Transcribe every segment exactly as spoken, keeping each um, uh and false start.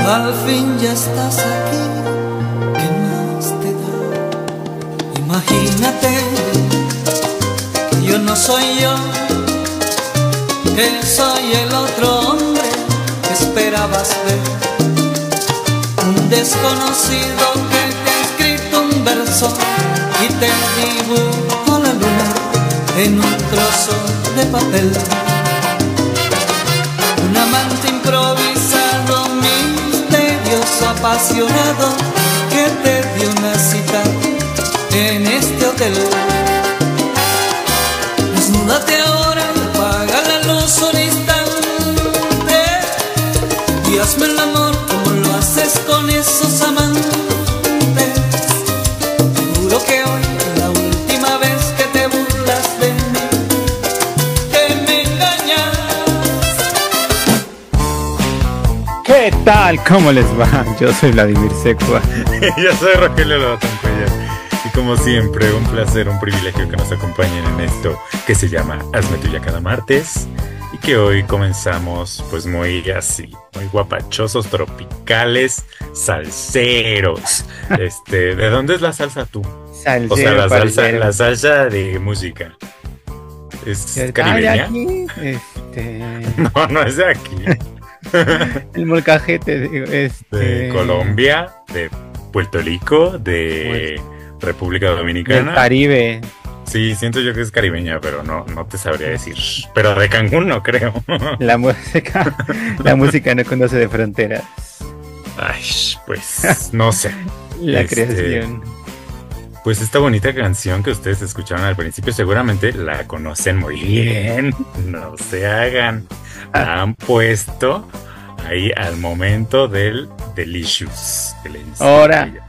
Al fin ya estás aquí, ¿qué más te da? Imagínate que yo no soy yo, que soy el otro hombre que esperabas ver. Un desconocido que te ha escrito un verso y te dibujo la luna en un trozo de papel. Un amante improvisado, misterioso, apasionado, que te dio una cita en este hotel. Desnúdate ahora, apaga la luz un instante y hazme el amor como lo haces con esos amantes. Seguro que hoy es la última vez que te burlas de mí, que me engañas. ¿Qué tal? ¿Cómo les va? Yo soy Vladimir Secua. Yo soy Rogelio Lobatoncoya. Y como siempre, un placer, un privilegio que nos acompañen en esto que se llama Hazme Tuya cada martes. Y que hoy comenzamos pues muy así, muy guapachosos, tropicales, salseros. Este, ¿de dónde es la salsa tú? Salsero, O sea, la salsa, parcero. la salsa de música. ¿Es ¿Ay, caribeña? aquí? Este... No, no es de aquí. El molcajete, digo, este... De Colombia, de Puerto Rico, de República Del Dominicana. Caribe. Sí, siento yo que es caribeña, pero no, no te sabría decir. Pero de Cancún no creo. La música, la música no conoce de fronteras. Ay, pues no sé. La Este, creación. Pues esta bonita canción que ustedes escucharon al principio seguramente la conocen muy bien. No se hagan. La han puesto ahí al momento del Delicious. Que le dicen Ahora. ella.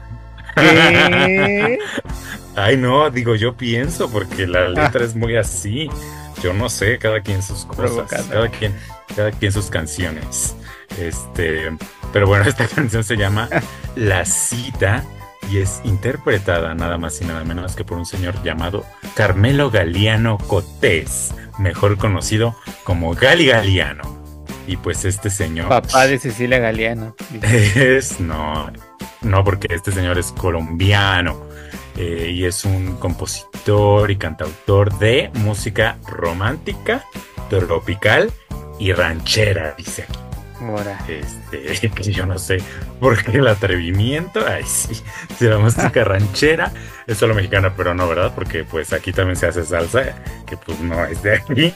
¿Qué? Ay, no, digo, yo pienso porque la letra es muy así. Yo no sé, cada quien sus cosas, Provocada. cada quien, cada quien sus canciones. Este, pero bueno, esta canción se llama La Cita y es interpretada nada más y nada menos que por un señor llamado Carmelo Galiano Cotés, mejor conocido como Gali Galiano. Y pues este señor Papá de Cecilia Galeano. es, no, no, porque este señor es colombiano. Eh, y es un compositor y cantautor de música romántica, tropical y ranchera, dice aquí. Ahora. Este, que yo no sé por qué el atrevimiento. Ay, sí, si la música ranchera es solo mexicana, pero no, ¿verdad? Porque pues aquí también se hace salsa, que pues no es de aquí.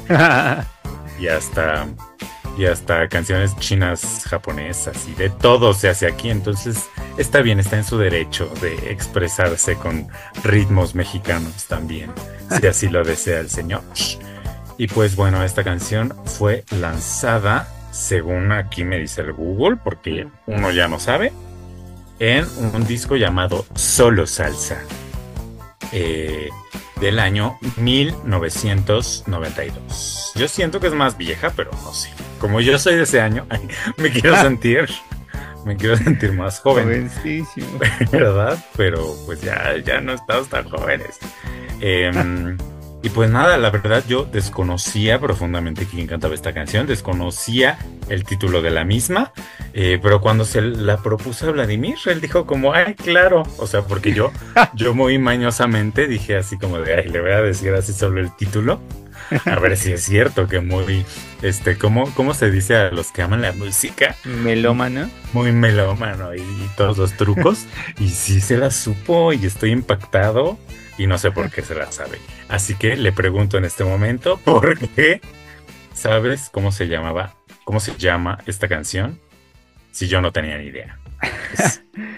Y hasta, y hasta canciones chinas, japonesas y de todo se hace aquí. Entonces está bien, está en su derecho de expresarse con ritmos mexicanos también, si así lo desea el señor. Y pues bueno, esta canción fue lanzada, según aquí me dice el Google, porque uno ya no sabe, en un disco llamado Solo Salsa, eh, del año mil novecientos noventa y dos. Yo siento que es más vieja, pero no sé. Como yo soy de ese año, ay, me quiero sentir, me quiero sentir más joven, Jovencísimo. ¿verdad? Pero pues ya, ya no estamos tan jóvenes. Eh, y pues nada, la verdad yo desconocía profundamente quién cantaba esta canción, desconocía el título de la misma, eh, pero cuando se la propuso a Vladimir, él dijo como, ay, claro, o sea, porque yo, yo muy mañosamente dije así como de, ay, le voy a decir así solo el título, a ver si es cierto que muy, este, ¿cómo, cómo se dice a los que aman la música? Melómano. Muy melómano y todos los trucos, y sí se la supo y estoy impactado. Y no sé por qué se la sabe. Así que le pregunto en este momento, ¿por qué sabes cómo se llamaba, cómo se llama esta canción? Si yo no tenía ni idea. Es...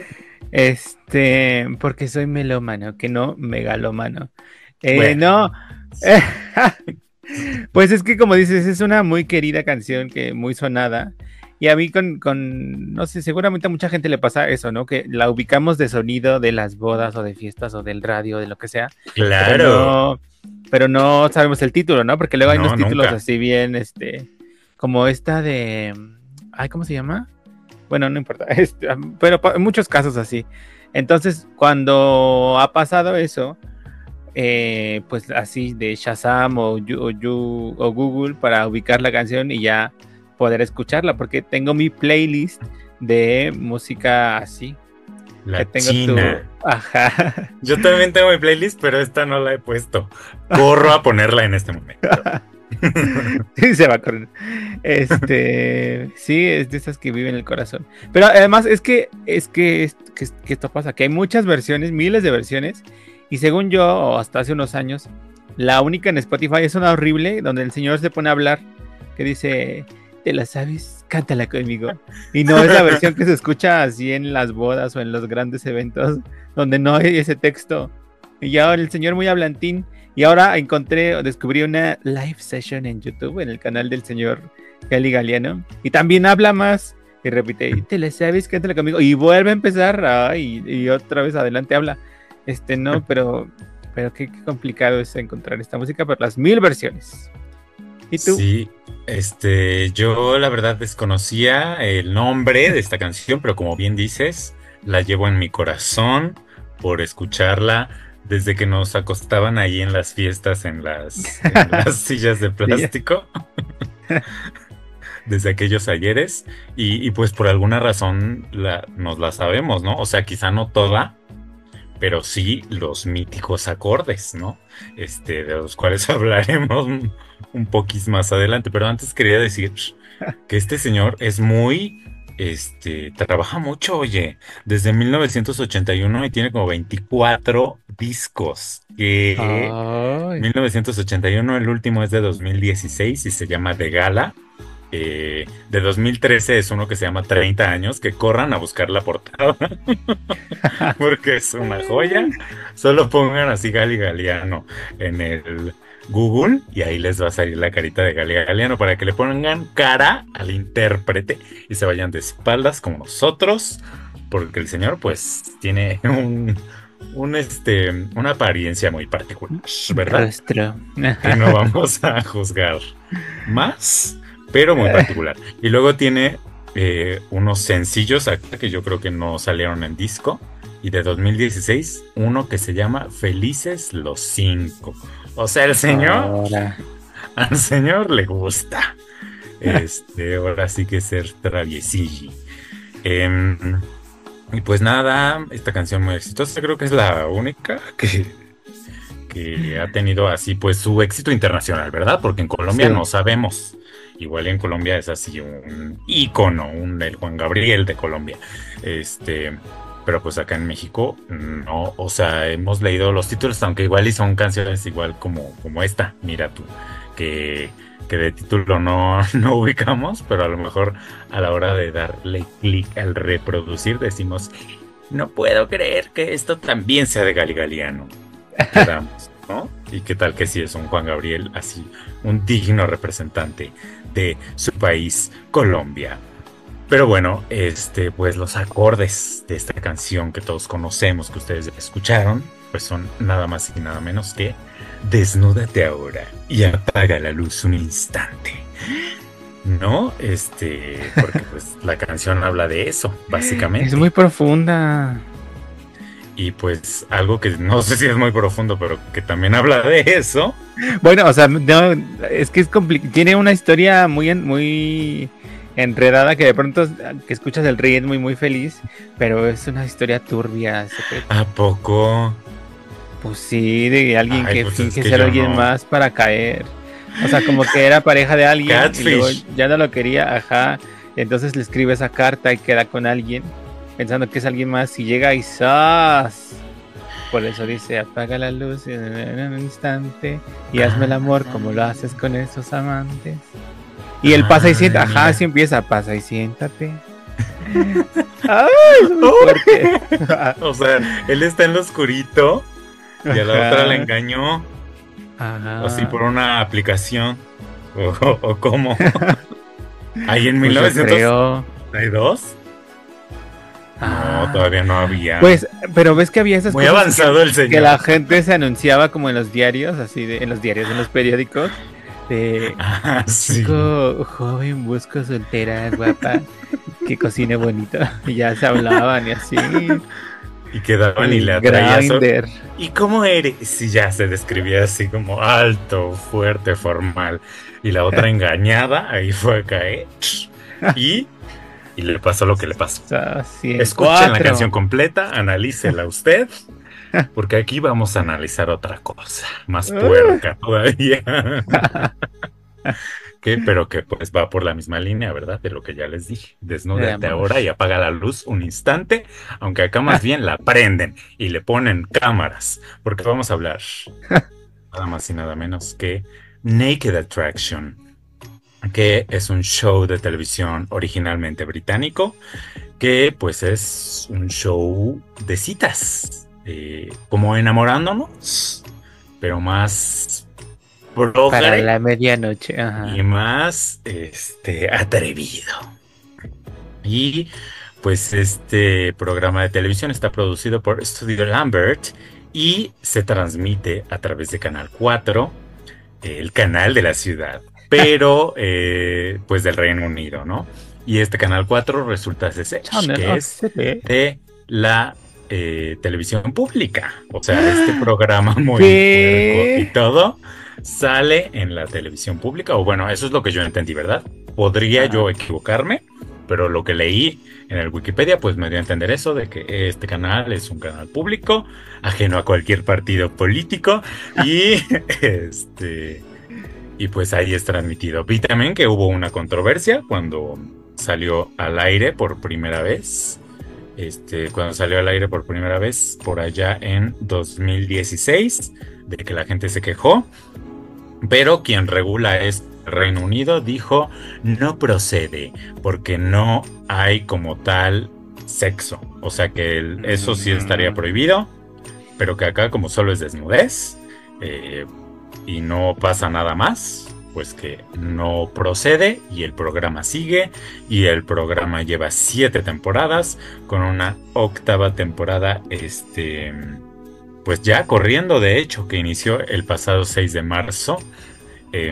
Este, porque soy melómano, que no megalómano. Eh, Bueno. No. Pues es que como dices, es una muy querida canción, que muy sonada. Y a mí con, con, no sé, seguramente a mucha gente le pasa eso, ¿no? Que la ubicamos de sonido de las bodas o de fiestas o del radio, de lo que sea. Claro. Pero no, pero no sabemos el título, ¿no? Porque luego hay No, unos títulos nunca. así bien, este, como esta de, ay, ¿cómo se llama? Bueno, no importa, este, pero en muchos casos así. Entonces, cuando ha pasado eso, eh, pues así de Shazam o, You- o, You- o Google para ubicar la canción y ya poder escucharla, porque tengo mi playlist de música así. La que tengo China. Tu... Ajá. Yo también tengo mi playlist, pero esta no la he puesto. Corro a ponerla en este momento. Sí, se va a correr. Este, sí, es de esas que viven en el corazón. Pero además es que es que, es, que, que esto pasa, que hay muchas versiones, miles de versiones, y según yo, hasta hace unos años, la única en Spotify es una horrible, donde el señor se pone a hablar, que dice, ¿te la sabes? Cántala conmigo. Y no es la versión que se escucha así en las bodas o en los grandes eventos, donde no hay ese texto. Y ya el señor muy hablantín. Y ahora encontré, descubrí una live session en YouTube, en el canal del señor Gali Galiano. Y también habla más. Y repite, ¿te la sabes? Cántala conmigo. Y vuelve a empezar. Ay, y, y otra vez adelante habla. Este, no, pero, pero qué, qué complicado es encontrar esta música por las mil versiones. ¿Y tú? Sí, este, yo la verdad desconocía el nombre de esta canción, pero como bien dices, la llevo en mi corazón por escucharla desde que nos acostaban ahí en las fiestas en las, en las sillas de plástico. Desde aquellos ayeres. Y, y pues por alguna razón la, nos la sabemos, ¿no? O sea, quizá no toda, pero sí los míticos acordes, ¿no? Este, de los cuales hablaremos un, un poquis más adelante. Pero antes quería decir que este señor es muy, este, trabaja mucho, oye, desde mil novecientos ochenta y uno y tiene como veinticuatro discos. Que Ay. mil novecientos ochenta y uno, el último es de dos mil dieciséis y se llama The Gala. Eh, de dos mil trece es uno que se llama treinta años, que corran a buscar la portada porque es una joya. Solo pongan así Gali Galiano en el Google y ahí les va a salir la carita de Gali Galiano para que le pongan cara al intérprete y se vayan de espaldas como nosotros, porque el señor pues tiene un, un este, una apariencia muy particular, ¿verdad? Rostro. Que no vamos a juzgar más, pero muy particular. Y luego tiene eh, unos sencillos acá que yo creo que no salieron en disco. Y de dos mil dieciséis, uno que se llama Felices los Cinco. O sea, el señor, Ahora. al señor le gusta. Este, ahora sí que ser traviesilli. Eh, y pues nada, esta canción muy exitosa, creo que es la única que, que ha tenido así pues su éxito internacional, ¿verdad? Porque en Colombia Sí. no sabemos. Igual en Colombia es así un ícono, un el Juan Gabriel de Colombia. Este, pero pues acá en México no, o sea, hemos leído los títulos, aunque igual y son canciones igual como, como esta, mira tú, que, que de título no, no ubicamos, pero a lo mejor a la hora de darle clic al reproducir decimos, no puedo creer que esto también sea de Gali Galiano. Quedamos, ¿no? Y qué tal que sí es un Juan Gabriel así, un digno representante de su país, Colombia. Pero bueno, este, pues los acordes de esta canción que todos conocemos, que ustedes escucharon, pues son nada más y nada menos que Desnúdate ahora y apaga la luz un instante. ¿No? Este, porque pues la canción habla de eso, básicamente. Es muy profunda. Y pues algo que no sé si es muy profundo, pero que también habla de eso. Bueno, o sea, no, es que es complicado. Tiene una historia muy, en- muy enredada que de pronto que escuchas el ritmo y muy feliz, pero es una historia turbia. secreta. ¿A poco? Pues sí, de alguien Ay, que pues finge es que ser yo alguien no. más para caer. O sea, como que era pareja de alguien y Catfish. luego ya no lo quería, ajá. Entonces le escribe esa carta y queda con alguien, pensando que es alguien más y llega y ¡zas! Por eso dice, apaga la luz en un instante y hazme el amor como lo haces con esos amantes. Y él pasa y Ah, siéntate, ajá, mira. así empieza, pasa y siéntate. ¡Ay, es muy fuerte! O sea, él está en lo oscurito y a la Ajá. otra la engañó, Ajá. así por una aplicación. O, o, o cómo. Ahí en Pues yo mil novecientos creo. ochenta y dos. Ah. No, todavía no había. Pues, pero ves que había esas muy cosas avanzado el señor. que la gente se anunciaba como en los diarios, así de, en los diarios, en los periódicos, de Ah, sí. chico joven, busco soltera, guapa, que cocine bonito. Y ya se hablaban y así. Y quedaban y El le atraía eso. Grindr. ¿Y cómo eres? Sí, ya se describía así como alto, fuerte, formal. Y la otra engañada, ahí fue a caer. Y y le pasó lo que le pasó. Así es. Escuchen Cuatro. la canción completa, analícela usted, porque aquí vamos a analizar otra cosa, más puerca todavía. Que, pero que pues va por la misma línea, ¿verdad? De lo que ya les dije. Desnúdate ahora y apaga la luz un instante, aunque acá más bien la prenden y le ponen cámaras, porque vamos a hablar nada más y nada menos que Naked Attraction, que es un show de televisión originalmente británico, que pues es un show de citas, eh, como enamorándonos, pero más progre para la medianoche. Ajá. y más este atrevido. Y pues este programa de televisión está producido por Studio Lambert y se transmite a través de Canal cuatro, el canal de la ciudad, pero eh, pues del Reino Unido, ¿no? Y este Canal cuatro resulta ser que es de la eh, televisión pública. O sea, este programa muy puerco y todo sale en la televisión pública, o bueno, eso es lo que yo entendí, ¿verdad? Podría ah. yo equivocarme, pero lo que leí en el Wikipedia pues me dio a entender eso, de que este canal es un canal público, ajeno a cualquier partido político, y este y pues ahí es transmitido. Vi también que hubo una controversia cuando salió al aire por primera vez, este, cuando salió al aire por primera vez por allá en dos mil dieciséis, de que la gente se quejó, pero quien regula es Reino Unido, dijo no procede porque no hay como tal sexo, o sea que el, eso sí estaría prohibido, pero que acá como solo es desnudez eh, y no pasa nada más, pues que no procede, y el programa sigue, y el programa lleva siete temporadas con una octava temporada este pues ya corriendo, de hecho, que inició el pasado seis de marzo. Eh,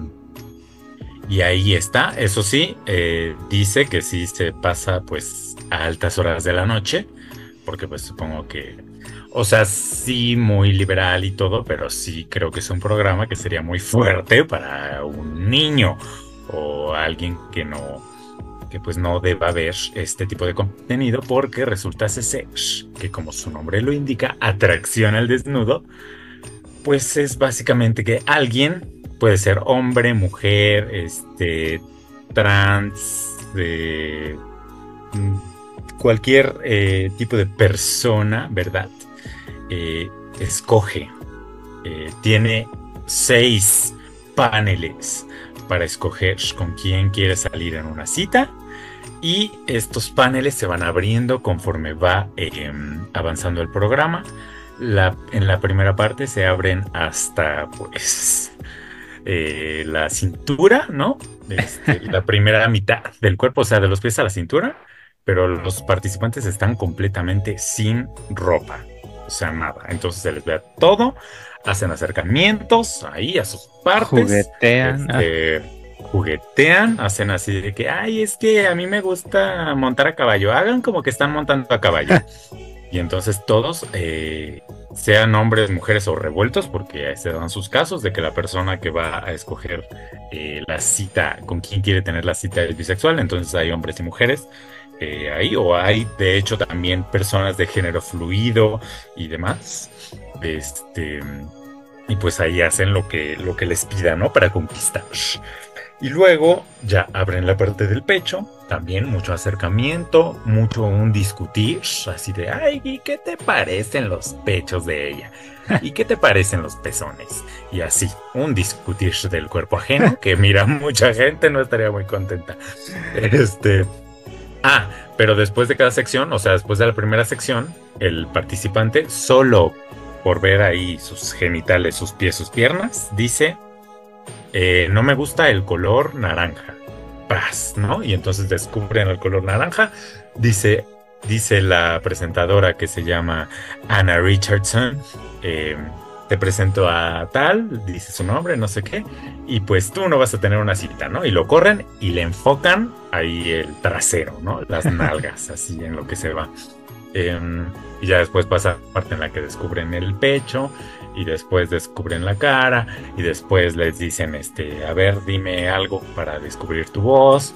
y ahí está. Eso sí, eh, dice que sí se pasa pues a altas horas de la noche, porque pues supongo que, o sea, sí muy liberal y todo, pero sí creo que es un programa que sería muy fuerte para un niño o alguien que no, que pues no deba ver este tipo de contenido, porque resulta ser que, como su nombre lo indica, atracción al desnudo, pues es básicamente que alguien, puede ser hombre, mujer, este, trans, de cualquier eh, tipo de persona, ¿verdad? Eh, escoge, eh, tiene seis paneles para escoger con quién quiere salir en una cita, y estos paneles se van abriendo conforme va eh, avanzando el programa. La, en la primera parte se abren hasta pues eh, la cintura, ¿no? Este, la primera mitad del cuerpo, o sea, de los pies a la cintura, pero los participantes están completamente sin ropa, o sea, nada. Entonces se les ve todo, hacen acercamientos ahí a sus partes, juguetean, este, juguetean, hacen así de que, ay, es que a mí me gusta montar a caballo, hagan como que están montando a caballo. Y entonces todos, eh, sean hombres, mujeres o revueltos, porque se dan sus casos de que la persona que va a escoger eh, la cita, con quien quiere tener la cita, es bisexual, entonces hay hombres y mujeres eh, ahí, o hay de hecho también personas de género fluido y demás, este, y pues ahí hacen lo que, lo que les pida, ¿no? Para conquistar. Y luego ya abren la parte del pecho, también mucho acercamiento, mucho un discutir, así de, ay, ¿y qué te parecen los pechos de ella? ¿Y qué te parecen los pezones? Y así, un discutir del cuerpo ajeno, que mira, mucha gente no estaría muy contenta. Este, ah, pero después de cada sección, o sea, después de la primera sección, el participante, solo por ver ahí sus genitales, sus pies, sus piernas, dice... Eh, no me gusta el color naranja, ¡pras!, ¿no? Y entonces descubren el color naranja. Dice, dice la presentadora, que se llama Anna Richardson, eh, te presento a tal, dice su nombre, no sé qué, y pues tú no vas a tener una cita, ¿no? Y lo corren y le enfocan ahí el trasero, ¿no? Las nalgas, así en lo que se va. Eh, y ya después pasa la parte en la que descubren el pecho, y después descubren la cara, y después les dicen, este, a ver, dime algo para descubrir tu voz,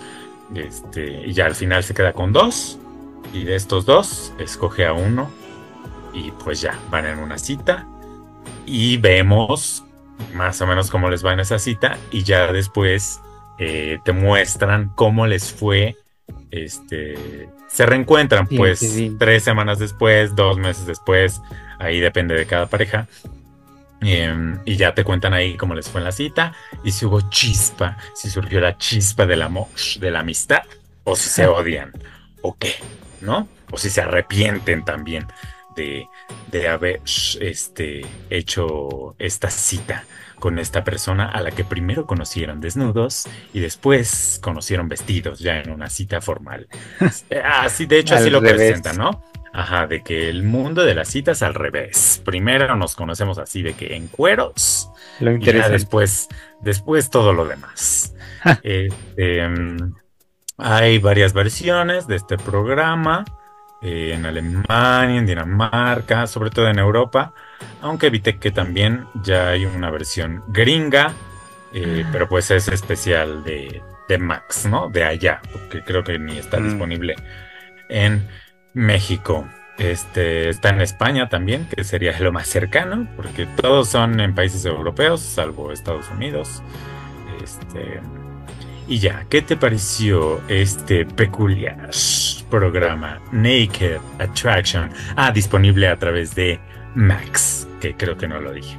Este, y ya al final se queda con dos. Y de estos dos, escoge a uno. Y pues ya, van en una cita. Y vemos más o menos cómo les va en esa cita. Y ya después eh, te muestran cómo les fue. Este, se reencuentran, Sí, pues, sí, sí. tres semanas después, dos meses después. Ahí depende de cada pareja. Eh, y ya te cuentan ahí cómo les fue en la cita. Y si hubo chispa, si surgió la chispa del amor, de la amistad. O si se odian. O qué, ¿no? O si se arrepienten también de, de haber este, hecho esta cita con esta persona a la que primero conocieron desnudos y después conocieron vestidos ya en una cita formal. Así, de hecho, así Al lo revés. presentan, ¿no? Ajá, de que el mundo de las citas al revés. Primero nos conocemos así de que en cueros Lo y ya interesante. después, después todo lo demás. Este, mm, hay varias versiones de este programa, eh, en Alemania, en Dinamarca, sobre todo en Europa, aunque evité que también ya hay una versión gringa, eh, pero pues es especial de, de Max, ¿no? De allá, porque creo que ni está Mm. disponible en México. Este, está en España también, que sería lo más cercano, porque todos son en países europeos, salvo Estados Unidos. Este, y ya, ¿qué te pareció este peculiar programa Naked Attraction? Ah, disponible a través de Max, que creo que no lo dije.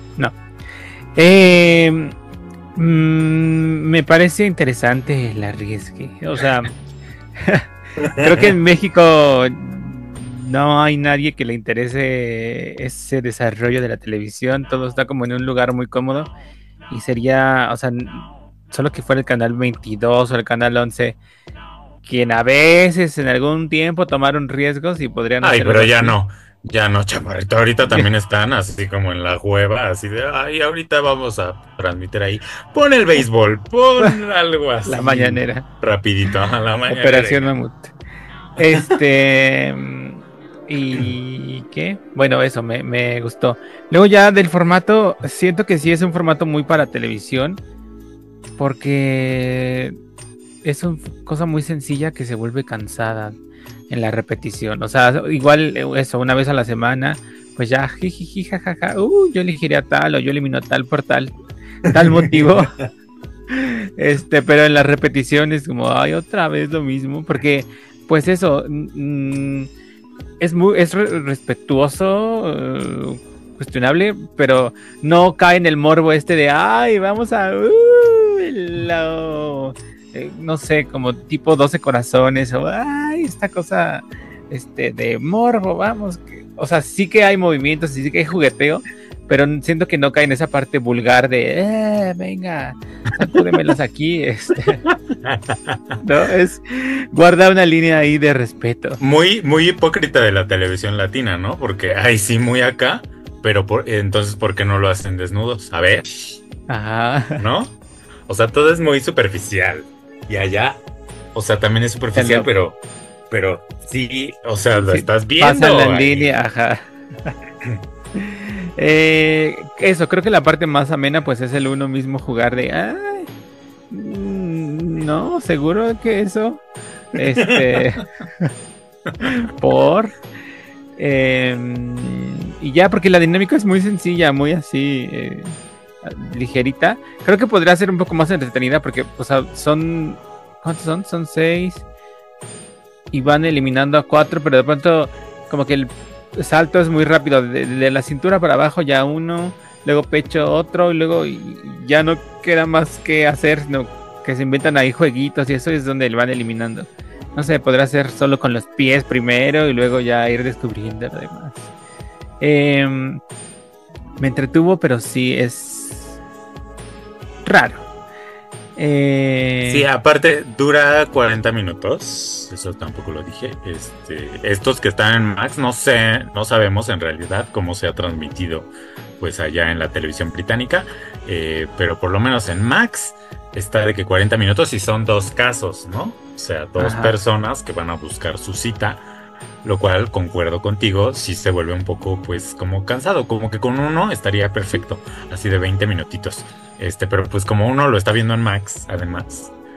Eh, mm, me parece interesante el arriesgue. O sea, creo que en México no hay nadie que le interese ese desarrollo de la televisión. Todo está como en un lugar muy cómodo. Y sería, o sea, n- solo que fuera el canal veintidós o el canal once, quien a veces en algún tiempo tomaron riesgos y podrían Ay, hacer pero algo ya así. no, ya no, chaparrito. Ahorita también están así como en la hueva, así de, ay, ahorita vamos a transmitir ahí. Pon el béisbol, pon algo así. La mañanera. Rapidito, a la mañana. Operación Mamut. Este. mm, ¿Y qué? Bueno, eso me, me gustó. Luego ya del formato, siento que sí es un formato muy para televisión, porque es una cosa muy sencilla que se vuelve cansada en la repetición. O sea, igual eh, eso, una vez a la semana, pues ya, jijiji, jajaja, uh, yo elegiría tal o yo elimino tal por tal, tal motivo. Este, pero en las repeticiones como, ay, otra vez lo mismo, porque pues eso, mm, es muy, es re- respetuoso, eh, cuestionable, pero no cae en el morbo este de, ay, vamos a, uh, lo- eh, no sé, como tipo doce corazones, o, ay, esta cosa, este, de morbo, vamos, que- o sea, sí que hay movimientos, sí que hay jugueteo, pero siento que no cae en esa parte vulgar de, eh, venga, sacúdemelas aquí, este, no, es guarda una línea ahí de respeto. Muy, muy hipócrita de la televisión latina, ¿no? Porque, ay, sí, muy acá, pero por, entonces, ¿por qué no lo hacen desnudos? A ver, Ajá. ¿no? O sea, todo es muy superficial. Y allá, o sea, también es superficial, Hello. pero, pero sí, o sea, lo Sí, estás viendo. Pasan la ahí. línea, ajá. Eh, eso, creo que la parte más amena pues es el uno mismo jugar de, ay, mm, no, seguro que eso, este, por, em, y ya, porque la dinámica es muy sencilla, muy así, eh, ligerita. Creo que podría ser un poco más entretenida porque, o sea, son, ¿cuántos son? Son seis y van eliminando a cuatro, pero de pronto como que el salto es muy rápido, de, de la cintura para abajo ya uno, luego pecho otro, y luego y ya no queda más que hacer, sino que se inventan ahí jueguitos y eso es donde lo van eliminando. No sé, podrá ser solo con los pies primero y luego ya ir descubriendo lo demás. Eh, me entretuvo, pero sí es raro. Eh... Sí, aparte dura cuarenta minutos, eso tampoco lo dije. Este, estos que están en Max, no sé, no sabemos en realidad cómo se ha transmitido pues allá en la televisión británica, eh, pero por lo menos en Max está de que cuarenta minutos y son dos casos, ¿no? O sea, dos Ajá. personas que van a buscar su cita, lo cual, concuerdo contigo, sí se vuelve un poco pues como cansado, como que con uno estaría perfecto, así de veinte minutitos. Este, pero pues como uno lo está viendo en Max, además,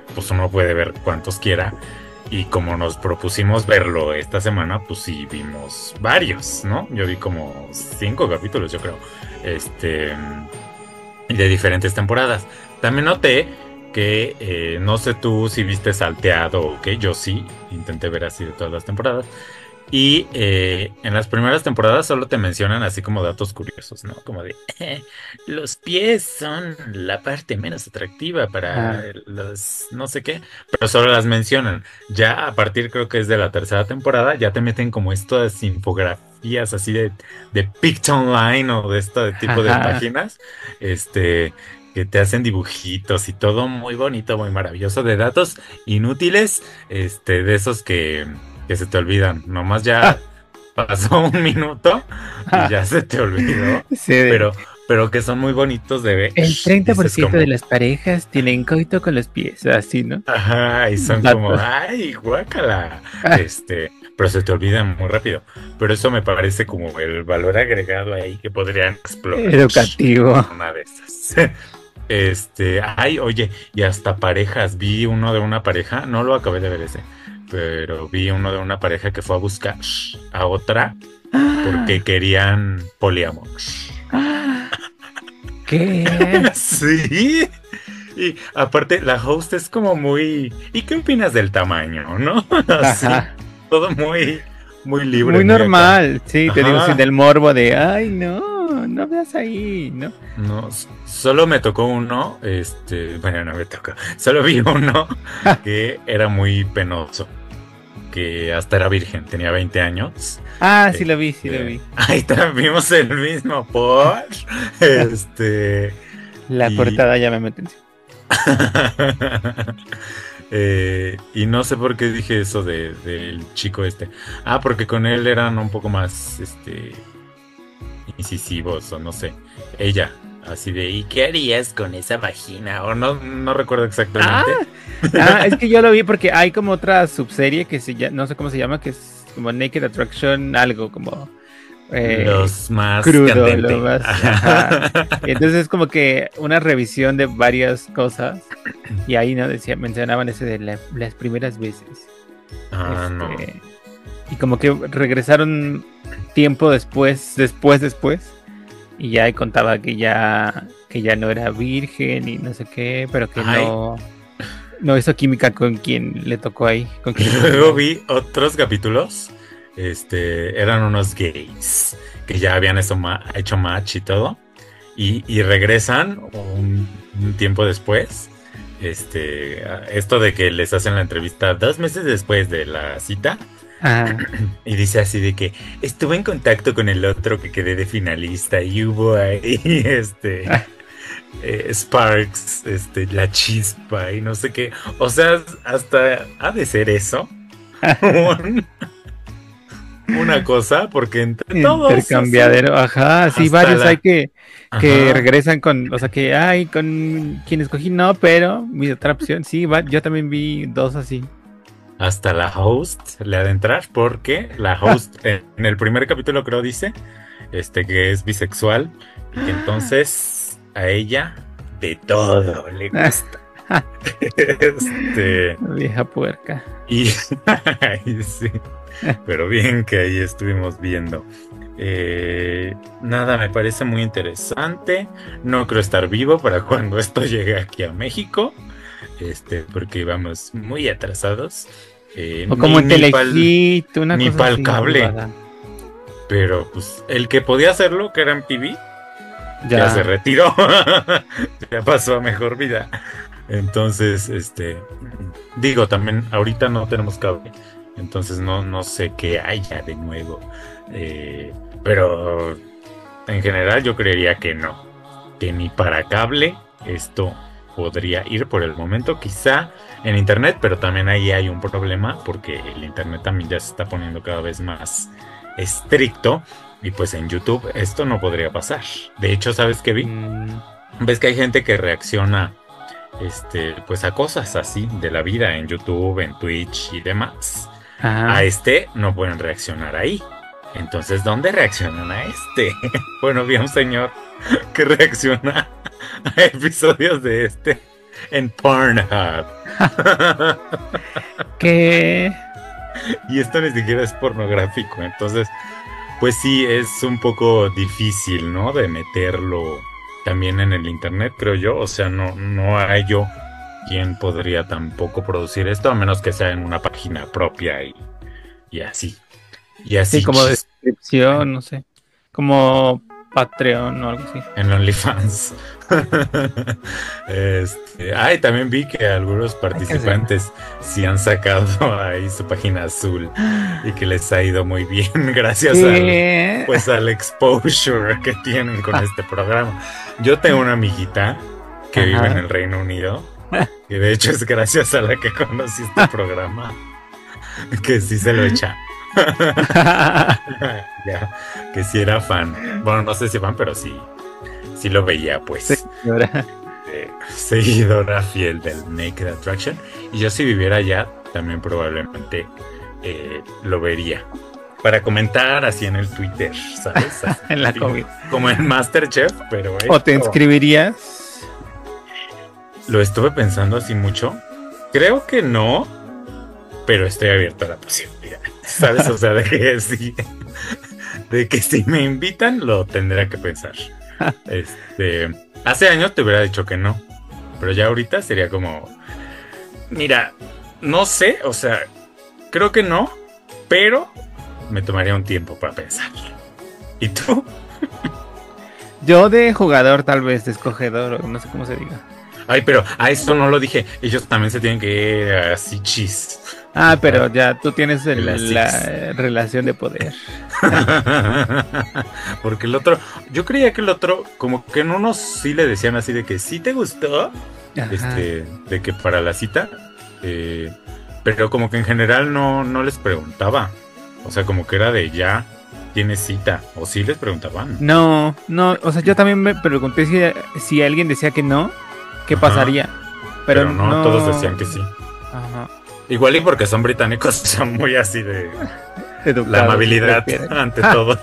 pues uno puede ver cuantos quiera. Y como nos propusimos verlo esta semana, pues sí vimos varios, ¿no? Yo vi como cinco capítulos, yo creo. Este, de diferentes temporadas. También noté que, eh, no sé tú si viste salteado o qué, yo sí, intenté ver así de todas las temporadas. Y eh, en las primeras temporadas solo te mencionan así como datos curiosos, ¿no? Como de, eh, los pies son la parte menos atractiva para Ah, los no sé qué, pero solo las mencionan. Ya a partir creo que es de la tercera temporada, ya te meten como estas infografías así de, de Pict Online o de este tipo de ajá. páginas, este, que te hacen dibujitos y todo muy bonito, muy maravilloso, de datos inútiles, este, de esos que que se te olvidan. Nomás Ah, ya pasó un minuto y ah, ya se te olvidó. sí, de- Pero, pero que son muy bonitos de ver. el treinta por Dices ciento de como, las parejas tienen coito con los pies, así, ¿no? ajá, y son como, Datos. ay, guácala. Ah, Este, pero se te olvidan muy rápido. Pero eso me parece como el valor agregado ahí que podrían explorar. educativo. Una de esas. Este, ay, oye, y hasta parejas, vi uno de una pareja, no lo acabé de ver ese, pero vi uno de una pareja que fue a buscar a otra porque Ah, querían poliamor. ah, ¿qué? Sí, y aparte la host es como muy, ¿y qué opinas del tamaño, no? Así, Ajá. todo muy, muy libre, Muy muy acá. normal, sí, te digo, sin Ajá. del morbo de, ay, no, no veas ahí, ¿no? No, s- solo me tocó uno, este, bueno, no me tocó, solo vi uno que era muy penoso, que hasta era virgen, tenía veinte años. Ah, sí lo vi, sí lo Este, vi. ahí también vimos el mismo por, este, La y, portada ya me meten. eh, y no sé por qué dije eso de, del chico este. Ah, porque con él eran un poco más, este, incisivos o no sé. Ella, así de, ¿y qué harías con esa vagina? O no, no recuerdo Ah, exactamente. ah, es que yo lo vi porque hay como otra subserie que se llama, no sé cómo se llama, que es como Naked Attraction, algo como eh, Los más crudo, lo candente. más, ajá. Entonces es como que una revisión de varias cosas y ahí no decía, mencionaban ese de la- las primeras veces. Ah, no. Este, y como que regresaron tiempo después, después, después, y ya contaba que ya, que ya no era virgen y no sé qué, pero que Ay, no, no hizo química con quien le tocó ahí, con y quien le tocó luego ahí. vi otros capítulos. Este, eran unos gays que ya habían eso ma- hecho match y todo. Y, y regresan un, un tiempo después. Este, a- esto de que les hacen la entrevista dos meses después de la cita. Ah, Y dice así de que estuve en contacto con el otro que quedé de finalista y hubo ahí, este, ah, eh, Sparks, este, la chispa y no sé qué. O sea, hasta ha de ser eso. un- una cosa, porque entre todos así, intercambiadero, ajá, sí, hasta varios hay la... que, que Ajá, regresan con, o sea que, ay, con quien escogí no, pero mi otra opción, sí, va- yo también vi dos así. hasta la host le ha de entrar, porque la host en en el primer capítulo creo dice, este, que es bisexual y que entonces a ella de todo le gusta. Este, Vieja puerca. y ay, sí, pero bien que ahí estuvimos viendo. Eh, nada, me parece muy interesante. No creo estar vivo para cuando esto llegue aquí a México, este, porque vamos muy atrasados. Eh, O como ni, en ni pal, Telehit, una ni cosa pal así, cable, malvada. pero pues el que podía hacerlo, que era M T V, ya se Ya. retiró, ya pasó a mejor vida. Entonces, este, digo, también ahorita no tenemos cable, entonces no, no sé qué haya de nuevo. Eh, pero en general yo creería que no, que ni para cable esto podría ir por el momento, quizá en internet, pero también ahí hay un problema porque el internet también ya se está poniendo cada vez más estricto y pues en YouTube esto no podría pasar. De hecho, ¿sabes qué vi? Mm, Ves que hay gente que reacciona, este, pues a cosas así de la vida en YouTube, en Twitch y demás. A ajá. este no pueden reaccionar ahí. Entonces, ¿dónde reaccionan a este? Bueno, vi a un señor que reacciona a episodios de este en Pornhub. ¿Qué? Y esto ni siquiera es pornográfico, entonces, pues sí, es un poco difícil, ¿no? De meterlo también en el internet, creo yo. O sea, no, no hay yo quien podría tampoco producir esto, a menos que sea en una página propia y, y así. Y así. Sí, como descripción, no sé. Como Patreon o algo así. En OnlyFans. este, ay, también vi que algunos participantes sí han sacado ahí su página azul y que les ha ido muy bien gracias al, pues, al exposure que tienen con este programa. Yo tengo una amiguita que Ajá. vive en el Reino Unido y de hecho es gracias a la que conocí este programa que sí se lo echa. Ya, que sí era fan. Bueno, no sé si fan, pero sí, sí lo veía, pues. Seguidora. Eh, seguidora fiel del Naked Attraction. Y yo si viviera allá, también probablemente eh, lo vería. Para comentar así en el Twitter, ¿sabes? Así, en la COVID. Como en MasterChef, pero... ¿O esto, te inscribirías? Lo estuve pensando así mucho. Creo que no, pero estoy abierto a la posibilidad. ¿Sabes? O sea, de que sí, de que si me invitan lo tendría que pensar. Este, hace años te hubiera dicho que no, pero ya ahorita sería como, mira, no sé, o sea, creo que no, pero me tomaría un tiempo para pensarlo. ¿Y tú? Yo de jugador, tal vez, de escogedor, o no sé cómo se diga. Ay, pero a eso no lo dije. Ellos también se tienen que ir así chis. Ah, pero ya tú tienes el, la relación de poder. Porque el otro, yo creía que el otro, como que en unos sí le decían así de que sí te gustó, Ajá. este, de que para la cita, eh, pero como que en general no, no les preguntaba. O sea, como que era de ya tienes cita, o sí les preguntaban. No, no, o sea, yo también me pregunté si, si alguien decía que no, ¿qué Ajá. pasaría? Pero, pero no, no, todos decían que sí. Ajá. Igual y porque son británicos, son muy así de Educados, la amabilidad ante todo.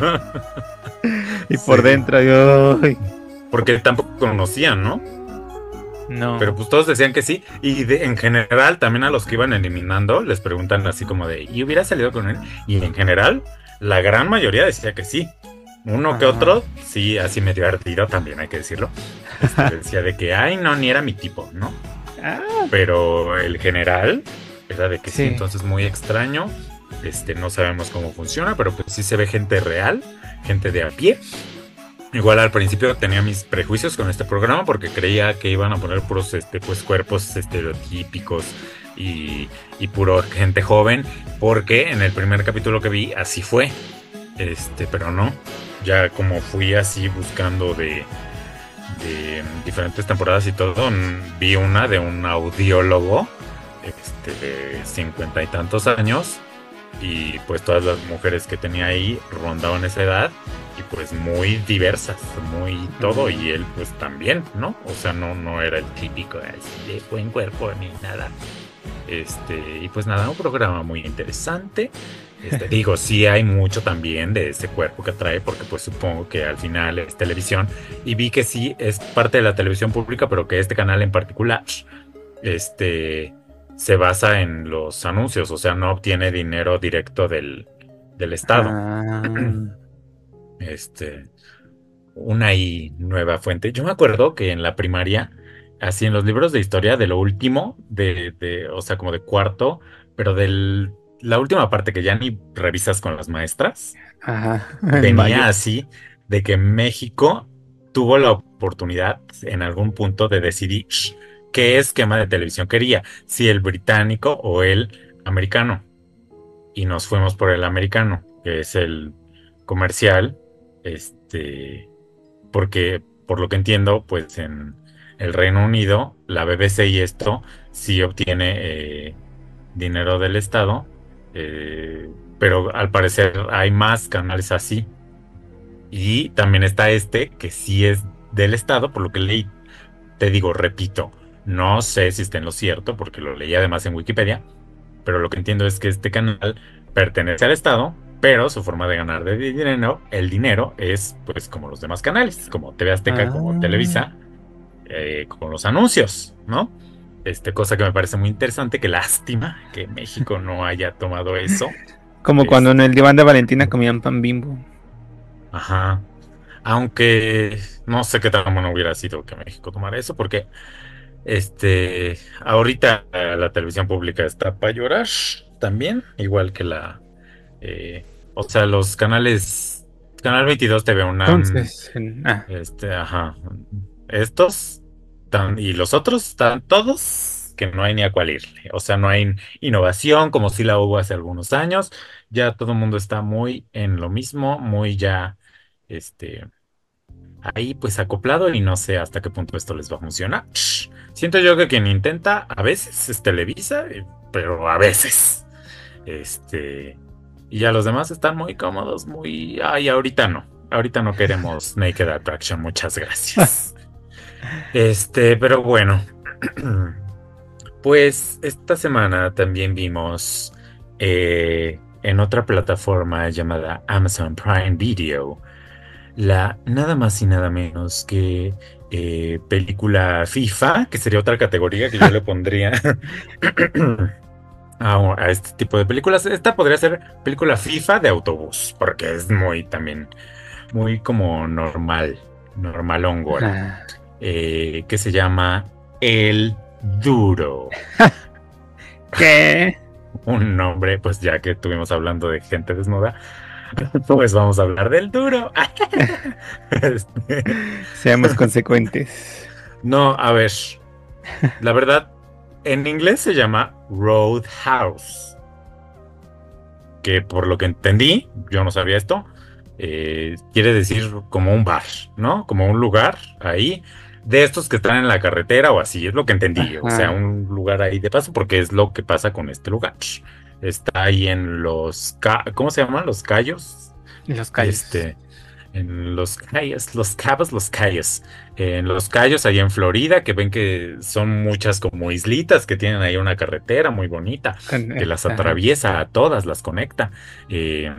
Y por sí. dentro yo... Porque tampoco conocían, ¿no? No. Pero pues todos decían que sí. Y de, en general también a los que iban eliminando les preguntan así como de ¿y hubiera salido con él? Y en general la gran mayoría decía que sí. Uno Ajá. que otro, sí, así medio ardido también, hay que decirlo. Este, decía de que, ay, no, ni era mi tipo, ¿no? Ah. Pero el general era de que sí. sí, entonces muy extraño. Este, no sabemos cómo funciona, pero pues sí se ve gente real, gente de a pie. Igual al principio tenía mis prejuicios con este programa porque creía que iban a poner puros este, pues, cuerpos estereotípicos y, y puro gente joven, porque en el primer capítulo que vi así fue. Este, pero no. Ya como fui así buscando de, de diferentes temporadas y todo, vi una de un audiólogo este, de cincuenta y tantos años y pues todas las mujeres que tenía ahí rondaban esa edad y pues muy diversas, muy todo, y él pues también, ¿no? O sea, no, no era el típico así de buen cuerpo ni nada. Este, y pues nada, un programa muy interesante. Este, digo, sí hay mucho también de ese cuerpo que trae, porque pues supongo que al final es televisión, y vi que sí es parte de la televisión pública, pero que este canal en particular este, se basa en los anuncios, o sea, no obtiene dinero directo del, del Estado. Ah. Este, una y nueva fuente. Yo me acuerdo que en la primaria, así en los libros de historia, de lo último, de, de o sea, como de cuarto, pero del la última parte que ya ni revisas con las maestras, Ajá, venía así de que México tuvo la oportunidad en algún punto de decidir qué esquema de televisión quería, si el británico o el americano. Y nos fuimos por el americano, que es el comercial, este, porque por lo que entiendo, pues en el Reino Unido, la B B C y esto sí obtiene eh, dinero del Estado. Eh, pero al parecer hay más canales así, y también está este que sí es del Estado, por lo que leí. Te digo, repito, no sé si está en lo cierto porque lo leí además en Wikipedia, pero lo que entiendo es que este canal pertenece al Estado, pero su forma de ganar de dinero, el dinero es pues como los demás canales, como T V Azteca, ah. como Televisa, eh, con los anuncios, ¿no? Este, cosa que me parece muy interesante, que lástima que México no haya tomado eso. Como Es- cuando en el diván de Valentina comían pan Bimbo. Ajá. Aunque no sé qué tan bueno hubiera sido que México tomara eso, porque este, ahorita eh, la televisión pública está para llorar también, igual que la, eh, o sea, los canales, Canal veintidós T V UNAM, Entonces, en- ah, este, ajá, estos tan, y los otros están todos que no hay ni a cuál irle. O sea, no hay innovación como si la hubo hace algunos años. Ya todo el mundo está muy en lo mismo, muy ya, este, ahí pues acoplado y no sé hasta qué punto esto les va a funcionar. Siento yo que quien intenta a veces es Televisa, eh, pero a veces, este, y ya los demás están muy cómodos, muy, ay, ahorita no. Ahorita no queremos Naked Attraction, muchas gracias. Este, pero bueno, pues esta semana también vimos eh, en otra plataforma llamada Amazon Prime Video la nada más y nada menos que eh, película FIFA, que sería otra categoría que yo le pondría a, a este tipo de películas. Esta podría ser película FIFA de autobús, porque es muy también, muy como normal, normalongol. ah, Eh, que se llama El Duro. ¿qué? Un nombre, pues ya que estuvimos hablando de gente desnuda, pues vamos a hablar del Duro. Este, Seamos consecuentes. no, a ver, la verdad, en inglés se llama Roadhouse, que por lo que entendí, yo no sabía esto, eh, quiere decir como un bar, ¿no? Como un lugar ahí, de estos que están en la carretera o así, es lo que entendí, o sea, Ajá. un lugar ahí de paso, porque es lo que pasa con este lugar. Está ahí en los, ca- ¿cómo se llaman? Los Cayos. Los calles. Este, en los Cayos, los Cabos, los Cayos. En los Cayos, ahí en Florida, que ven que son muchas como islitas que tienen ahí una carretera muy bonita, Con- que las ajá. atraviesa a todas, las conecta. Eh,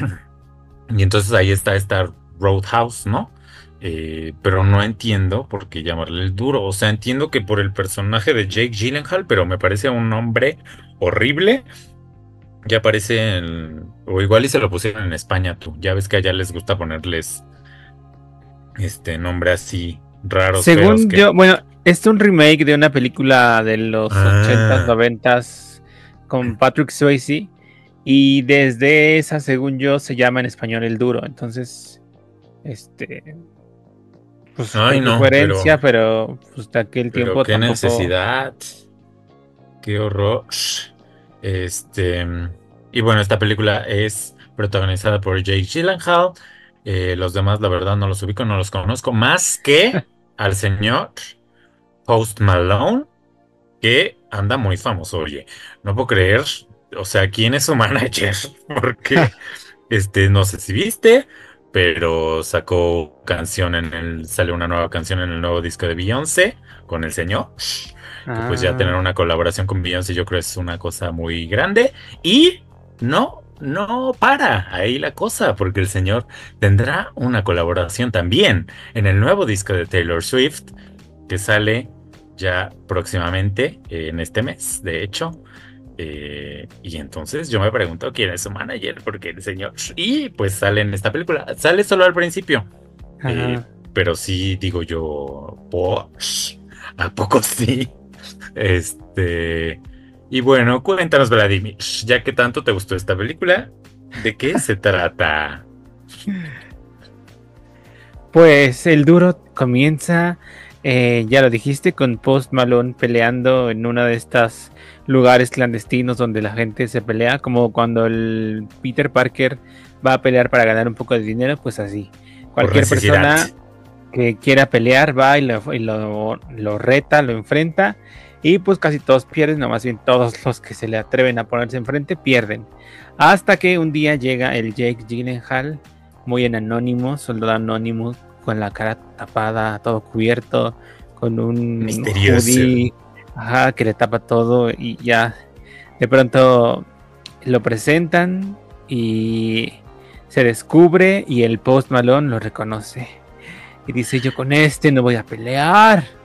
y entonces ahí está esta Roadhouse, ¿no? Eh, pero no entiendo por qué llamarle el duro. O sea, entiendo que por el personaje de Jake Gyllenhaal, pero me parece un nombre horrible. Ya aparece en... O igual y se lo pusieron en España tú. Ya ves que allá les gusta ponerles este nombre así raros, feos Según que... yo, bueno, es un remake de una película de los Ah. ochentas, noventas con Patrick Swayze. Y desde esa, según yo, se llama en español El Duro. Entonces, este, pues Ay, creo que no, fue herencia, pero, pues de aquel Pero tiempo qué tampoco. necesidad. Qué horror. Este... Y bueno, esta película es protagonizada por Jake Gyllenhaal. Eh, los demás, la verdad, no los ubico, no los conozco. Más que al señor Post Malone, que anda muy famoso, oye. No puedo creer. O sea, ¿quién es su manager? Porque, este, no sé si viste, pero sacó canción en el... Sale una nueva canción en el nuevo disco de Beyoncé con el señor. Que pues ya tener Ah, una colaboración con Beyoncé yo creo es una cosa muy grande. Y no, no para ahí la cosa, porque el señor tendrá una colaboración también en el nuevo disco de Taylor Swift, que sale ya próximamente, eh, en este mes, de hecho. Eh, y entonces yo me pregunto quién es su manager, porque el señor... Y pues sale en esta película, sale solo al principio. Eh, ajá. pero sí digo yo, "Posh, ¿a poco sí?" Este, y bueno, cuéntanos, Vladimir, ya que tanto te gustó esta película, ¿de qué se trata? Pues El Duro comienza, eh, ya lo dijiste, con Post Malone peleando en uno de estos lugares clandestinos donde la gente se pelea, como cuando el Peter Parker va a pelear para ganar un poco de dinero, pues así. Cualquier necesidad. persona que quiera pelear va y lo, y lo, lo reta, lo enfrenta, y pues casi todos pierden, no, más bien todos los que se le atreven a ponerse enfrente pierden. Hasta que un día llega el Jake Gyllenhaal, muy en anónimo, soldado anónimo, con la cara tapada, todo cubierto, con un Misterioso. hoodie, ajá, que le tapa todo, y ya de pronto lo presentan y se descubre, y el Post Malone lo reconoce y dice: yo con este no voy a pelear,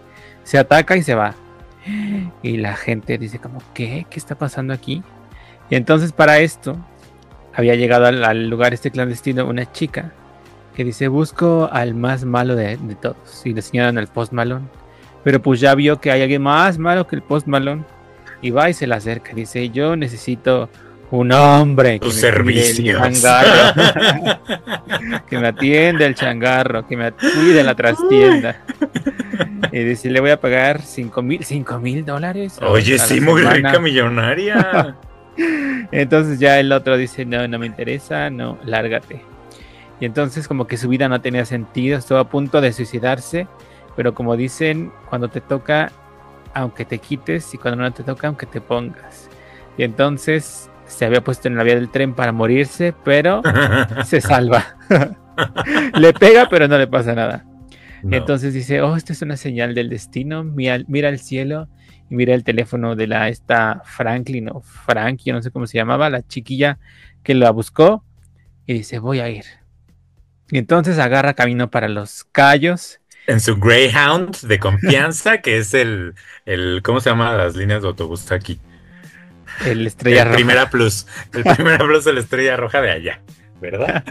se ataca y se va. Y la gente dice como, ¿qué? ¿Qué está pasando aquí? Y entonces para esto había llegado al, al lugar este clandestino una chica que dice, busco al más malo de, de todos. Y le señalan al Post Malone. Pero pues ya vio que hay alguien más malo que el Post Malone. Y va y se le acerca. Dice, yo necesito un hombre que Tus me servicios. cuide el changarro. Que me atienda el changarro. Que me cuide la trastienda. Y dice, le voy a pagar cinco mil, cinco mil dólares. Oye, sí, muy rica millonaria. Entonces ya el otro dice, no, no me interesa, no, lárgate. Y entonces como que su vida no tenía sentido, estuvo a punto de suicidarse, pero como dicen, cuando te toca, aunque te quites, y cuando no te toca, aunque te pongas. Y entonces se había puesto en la vía del tren para morirse, pero se salva. Le pega, pero no le pasa nada. No. Entonces dice, oh, esto es una señal del destino, mira, mira el cielo y mira el teléfono de la esta Franklin o Frank, yo no sé cómo se llamaba, la chiquilla que la buscó, y dice, voy a ir. Y entonces agarra camino para Los Cayos. En su Greyhound de confianza, que es el, el, ¿cómo se llama las líneas de autobús aquí? El Estrella el Roja. Primera Plus, el Primera Plus de la Estrella Roja de allá, ¿verdad?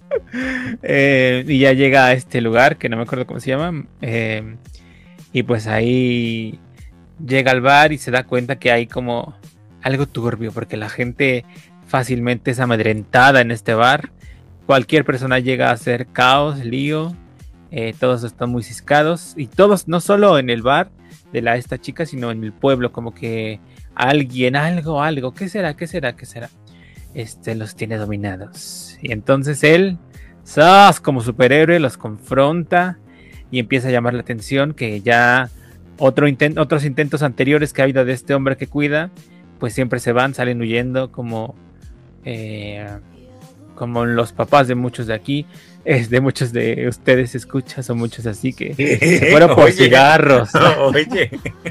eh, y ya llega a este lugar, que no me acuerdo cómo se llama, eh, y pues ahí llega al bar y se da cuenta que hay como algo turbio, porque la gente fácilmente es amedrentada en este bar. Cualquier persona llega a hacer caos, lío, eh, todos están muy ciscados, y todos, no solo en el bar de la esta chica, sino en el pueblo, como que alguien, algo, algo, ¿qué será? ¿Qué será? ¿Qué será? Este, los tiene dominados. Y entonces él, ¡zas!, como superhéroe, los confronta y empieza a llamar la atención que ya otro intent- otros intentos anteriores que ha habido de este hombre que cuida, pues siempre se van, salen huyendo, como eh, como los papás de muchos de aquí, es de muchos de ustedes escuchas, o muchos así que se fueron por Oye, cigarros. Oye,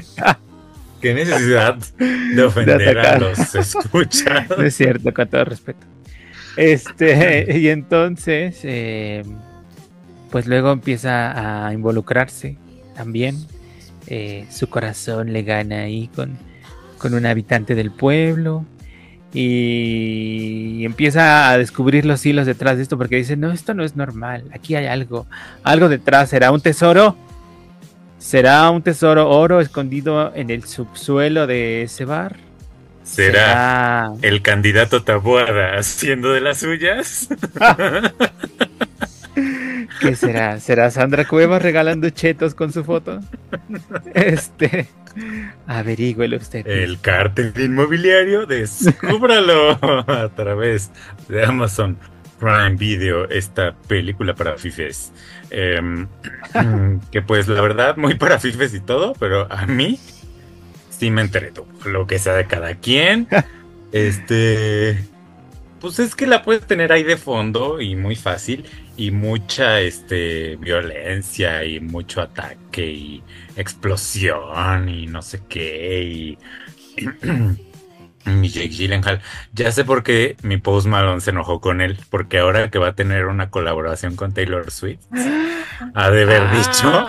qué necesidad de ofender de a los escuchas. No es cierto, con todo respeto. Este, y entonces, eh, pues luego empieza a involucrarse también. Eh, su corazón le gana ahí con, con un habitante del pueblo. Y empieza a descubrir los hilos detrás de esto, porque dice, no, esto no es normal, aquí hay algo, algo detrás, ¿será un tesoro? ¿Será un tesoro oro escondido en el subsuelo de ese bar? ¿Será, ¿Será el candidato Taboada haciendo de las suyas? ¿Qué será? ¿Será Sandra Cuevas regalando chetos con su foto? Este... Averígüelo usted. El cártel inmobiliario, descúbralo a través de Amazon Prime Video, esta película para fifes. Eh, que pues la verdad, muy para fifes y todo, pero a mí sí me entretuvo. Lo que sea de cada quien. Este... Pues es que la puedes tener ahí de fondo y muy fácil, y mucha este violencia y mucho ataque y explosión y no sé qué y, y mi Jake Gyllenhaal. Ya sé por qué mi Post Malone se enojó con él, porque ahora que va a tener una colaboración con Taylor Swift, ha de haber dicho,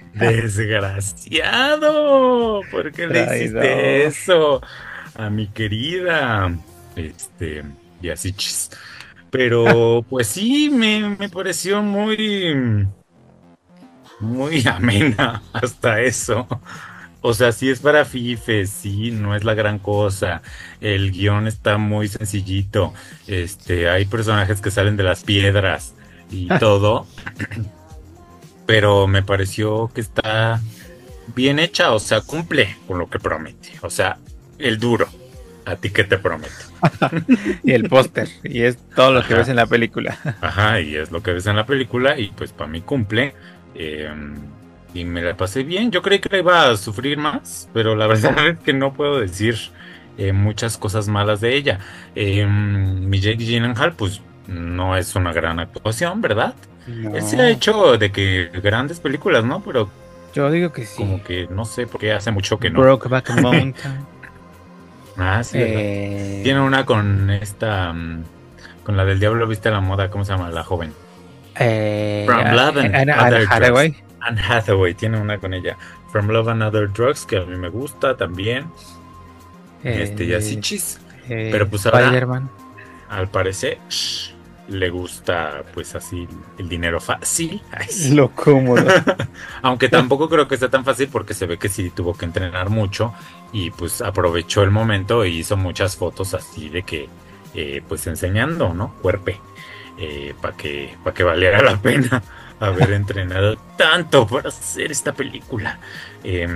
desgraciado, ¿por qué le hiciste eso a mi querida? Este... Y así chis. Pero pues sí, me, me pareció muy muy amena hasta eso. O sea, sí es para fifes, sí, no es la gran cosa. El guión está muy sencillito. Este, hay personajes que salen de las piedras y todo. Pero me pareció que está bien hecha, o sea, cumple con lo que promete. O sea, el duro. ¿A ti qué te prometo? Y el póster, y es todo lo que Ajá. ves en la película. Ajá, y es lo que ves en la película, y pues para mí cumple. Eh, y me la pasé bien. Yo creí que la iba a sufrir más, pero la verdad es que no puedo decir eh, muchas cosas malas de ella. Eh, mi Jake Gyllenhaal, pues no es una gran actuación, ¿verdad? No. Él se ha hecho de que grandes películas, ¿no? Pero yo digo que sí. Como que no sé por qué hace mucho que no. Brokeback Mountain. Ah, sí. eh... Tiene una con esta, um, con la del Diablo Viste a la Moda, ¿cómo se llama? La joven. Eh, From Love and Anne Other Hathaway. Drugs. Anne Hathaway tiene una con ella. From Love and Other Drugs, que a mí me gusta también. Eh, este, y así chis. eh, Pero pues ahora, Spider-Man. al parecer, shh, le gusta pues así el dinero fácil. Ay, sí. Lo cómodo. Aunque tampoco creo que sea tan fácil porque se ve que sí tuvo que entrenar mucho y pues aprovechó el momento e hizo muchas fotos así de que eh, pues enseñando, ¿no? Cuerpe. Eh, para que, para que valiera la pena haber entrenado tanto para hacer esta película. Eh,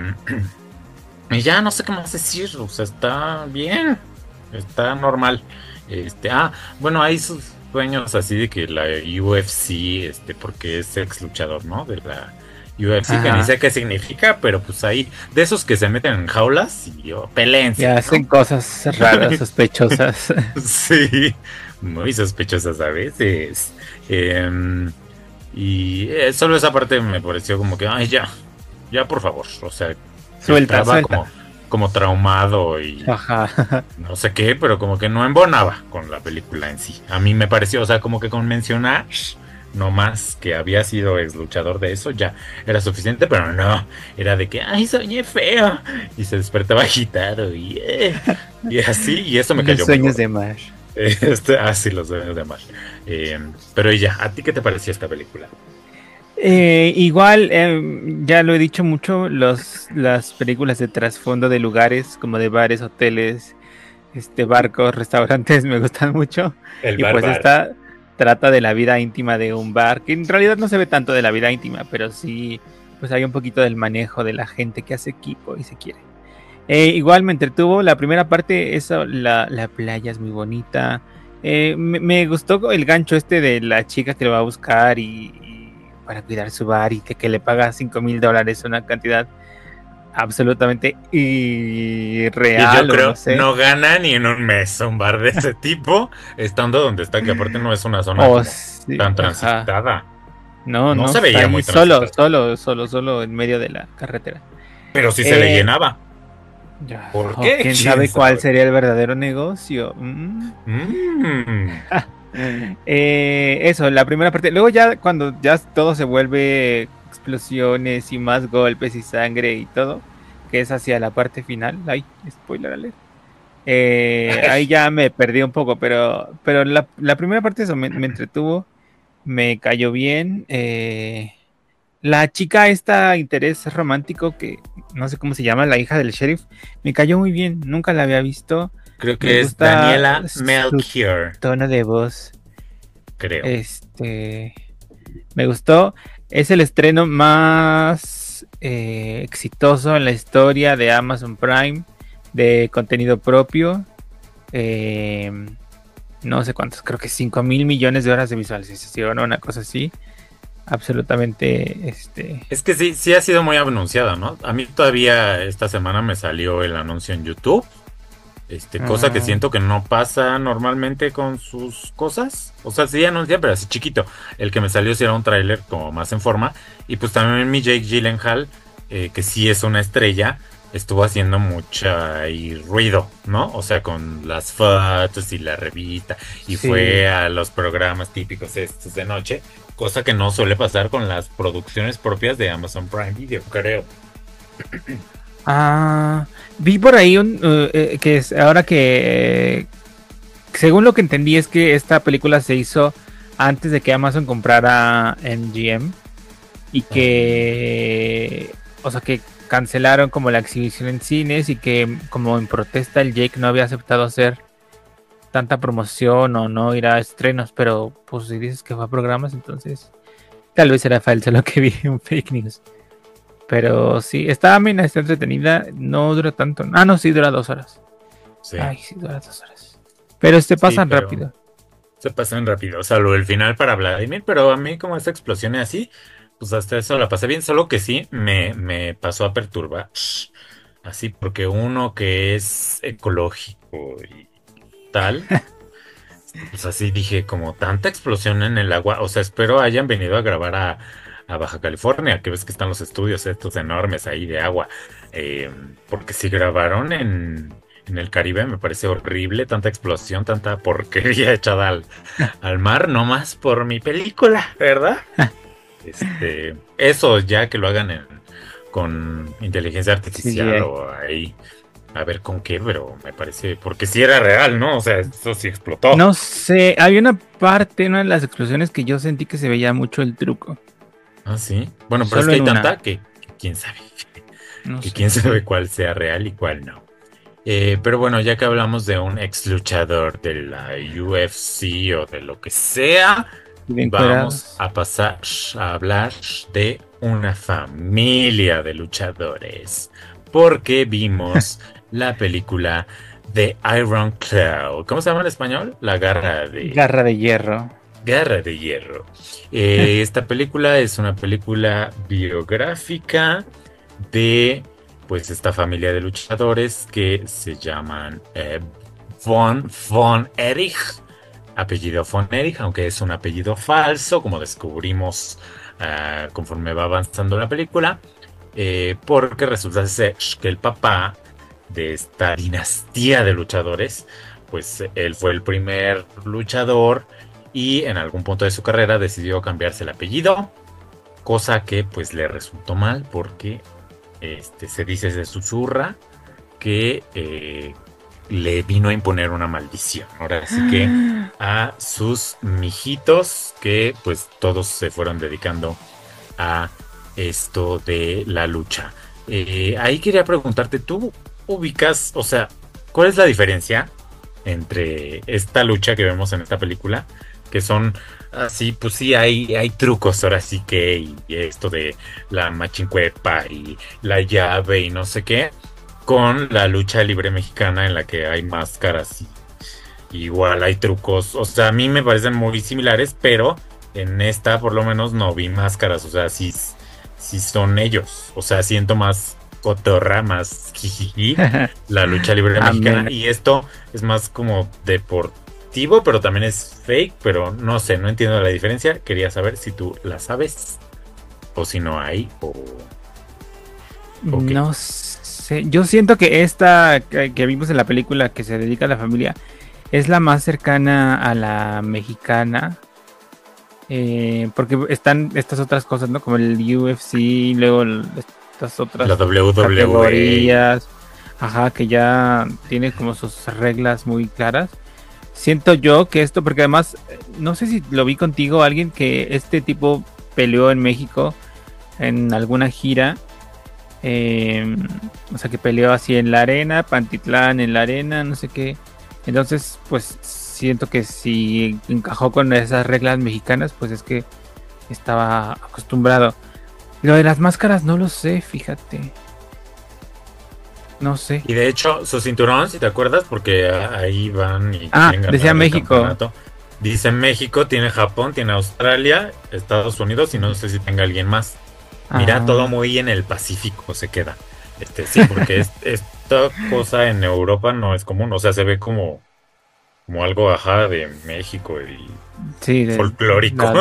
y ya no sé qué más decir, o sea, está bien, está normal. Este, ah, bueno, hay sus sueños así de que la U F C, este, porque es ex luchador, ¿no? De la U F C, Ajá. que ni sé qué significa, pero pues ahí, de esos que se meten en jaulas y oh, peleense, Y ¿no? hacen cosas raras, sospechosas. Sí, muy sospechosas a veces. Eh, y eh, solo esa parte me pareció como que, ay, ya, ya por favor. O sea, Suelta, estaba suelta. como, como traumado y Ajá. no sé qué, pero como que no embonaba con la película en sí. A mí me pareció, o sea, como que con mencionar no más que había sido ex luchador de eso ya era suficiente, pero no, era de que, ay, soñé feo y se despertaba agitado y, eh, y así, y eso me Los cayó muy sueños gordo. de Marsh. Este, ah, sí, los sueños de Marsh. Eh, pero y ya, ¿a ti qué te pareció esta película? Eh, igual, eh, ya lo he dicho mucho, los, las películas de trasfondo de lugares, como de bares, hoteles, este, barcos, restaurantes, me gustan mucho. El Y pues bárbaro. esta trata de la vida íntima de un bar, que en realidad no se ve tanto de la vida íntima, pero sí, pues hay un poquito del manejo de la gente que hace equipo y se quiere. Eh, igual me entretuvo, la primera parte, eso, la, la playa es muy bonita. Eh, me, me gustó el gancho este de la chica que lo va a buscar y, y para cuidar su bar y que, que le paga cinco mil dólares, una cantidad absolutamente irreal. Y yo creo no, sé. no gana ni en un mes un bar de ese tipo, estando donde está, que aparte no es una zona Oh, como sí, tan ajá. transitada. No, No no, se veía está ahí muy solo, transitada. solo, solo, solo en medio de la carretera. Pero sí se le Eh, llenaba. Ya, ¿Por o qué? quién ¿Quién sabe cuál sabe? sería el verdadero negocio. Mm. Mm. Eh, eso, la primera parte. Luego ya cuando ya todo se vuelve explosiones y más golpes y sangre y todo, que es hacia la parte final. Ay, spoiler alert. Eh, ahí ya me perdí un poco, pero, pero la, la primera parte eso me, me entretuvo, me cayó bien. Eh, la chica, esta interés romántico que no sé cómo se llama, la hija del sheriff, me cayó muy bien, nunca la había visto. Creo Me que es gusta Daniela su Melchior, tono de voz. creo. Este, me gustó. Es el estreno más eh, exitoso en la historia de Amazon Prime de contenido propio. Eh, no sé cuántos, creo que cinco mil millones de horas de visualización o una cosa así. Absolutamente, este. Es que sí, sí ha sido muy anunciada, ¿no? A mí todavía esta semana me salió el anuncio en YouTube. Este, cosa Ah. que siento que no pasa normalmente con sus cosas. O sea, sí anuncia, pero así chiquito. El que me salió sí era un tráiler como más en forma. Y pues también mi Jake Gyllenhaal, eh, que sí es una estrella, estuvo haciendo mucha y ruido, ¿no? O sea, con las fotos y la revista. Y Sí. fue a los programas típicos estos de noche. Cosa que no suele pasar con las producciones propias de Amazon Prime Video, creo. Ah, vi por ahí un, uh, eh, que es ahora que, eh, según lo que entendí es que esta película se hizo antes de que Amazon comprara M G M y que, o sea, que cancelaron como la exhibición en cines y que como en protesta el Jake no había aceptado hacer tanta promoción o no ir a estrenos, pero pues si dices que fue a programas, entonces tal vez era falso lo que vi en fake news. Pero sí, está amena, está entretenida, no dura tanto. Ah, no, sí, dura dos horas. Sí. Ay, sí, dura dos horas. Pero se pasan pero rápido. Se pasan rápido, salvo el final para Vladimir, pero a mí como esta explosión y así, pues hasta eso la pasé bien, solo que sí me, me pasó a perturbar. Así, porque uno que es ecológico y tal, pues así dije, como tanta explosión en el agua, o sea, espero hayan venido a grabar a, a Baja California, que ves que están los estudios estos enormes ahí de agua, eh, porque si grabaron en, en el Caribe me parece horrible, tanta explosión, tanta porquería echada al, al mar, no más por mi película, ¿verdad? Este, eso ya que lo hagan en con inteligencia artificial C G I. o ahí, a ver con qué, pero me parece, porque sí era real, ¿no? O sea, eso sí explotó. No sé, había una parte, una de las explosiones que yo sentí que se veía mucho el truco. Ah, sí. Bueno, pero Solo es que hay en una. tanta que, que quién sabe. No Que sé. quién sabe cuál sea real y cuál no. Eh, pero bueno, ya que hablamos de un ex luchador de la U F C o de lo que sea, Bien vamos cuerados. a pasar a hablar de una familia de luchadores. Porque vimos la película de Iron Claw. ¿Cómo se llama en español? La garra de... Garra de hierro. Garra de hierro. Eh, esta película es una película biográfica de pues esta familia de luchadores que se llaman eh, Von, Von Erich, apellido Von Erich, aunque es un apellido falso, como descubrimos uh, conforme va avanzando la película, eh, porque resulta ser que el papá de esta dinastía de luchadores, pues él fue el primer luchador y en algún punto de su carrera decidió cambiarse el apellido, cosa que pues le resultó mal porque este, se dice, se susurra que eh, le vino a imponer una maldición. Ahora sí que a sus mijitos que pues todos se fueron dedicando a esto de la lucha. Eh, ahí quería preguntarte, ¿tú ubicas, o sea, cuál es la diferencia entre esta lucha que vemos en esta película? Que son así, pues sí, hay, hay trucos ahora sí que, y, y esto de la machincuepa y la llave y no sé qué, con la lucha libre mexicana en la que hay máscaras y, y igual hay trucos. O sea, a mí me parecen muy similares, pero en esta por lo menos no vi máscaras, o sea, sí, sí son ellos. O sea, siento más cotorra, más jijiji, la lucha libre mexicana, y esto es más como deportivo, pero también es fake, pero no sé, no entiendo la diferencia. Quería saber si tú la sabes o si no hay o... Okay. No sé, yo siento que esta que, que vimos en la película que se dedica a la familia es la más cercana a la mexicana, eh, porque están estas otras cosas, ¿no? Como el U F C, luego el, estas otras la W W E. categorías, ajá, que ya tiene como sus reglas muy claras. Siento yo que esto, porque además, no sé si lo vi contigo, alguien que este tipo peleó en México en alguna gira, eh, o sea que peleó así en la arena, Pantitlán en la arena, no sé qué. Entonces, pues siento que si encajó con esas reglas mexicanas, pues es que estaba acostumbrado. Lo de las máscaras no lo sé, fíjate. No sé. Y de hecho, su cinturón, si te acuerdas, porque ahí van y ah, decía México. Dice México, tiene Japón, tiene Australia, Estados Unidos y no sé si tenga alguien más. Mira, ah. todo muy en el Pacífico se queda. Este, sí, porque es, esta cosa en Europa no es común. O sea, se ve como, como algo ajá de México y sí, de, folclórico.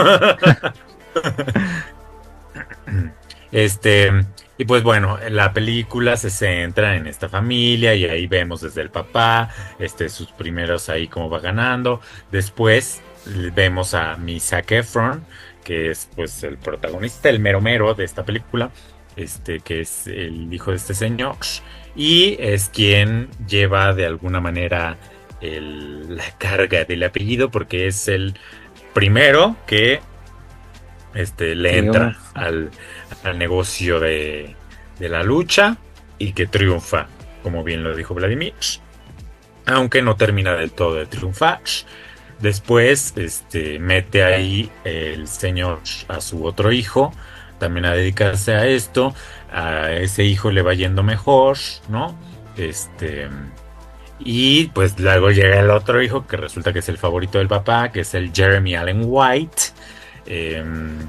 Este, y pues bueno, la película se centra en esta familia y ahí vemos desde el papá, este, sus primeros ahí como va ganando. Después vemos a mi Zac Efron, que es pues el protagonista, el mero mero de esta película, este, que es el hijo de este señor y es quien lleva de alguna manera el, la carga del apellido porque es el primero que este, le entra al, al negocio de, de la lucha y que triunfa, como bien lo dijo Vladimir, aunque no termina del todo de triunfar. Después este, mete ahí el señor a su otro hijo también a dedicarse a esto. A ese hijo le va yendo mejor, ¿no? Este, y pues luego llega el otro hijo que resulta que es el favorito del papá, que es el Jeremy Allen White. Eh,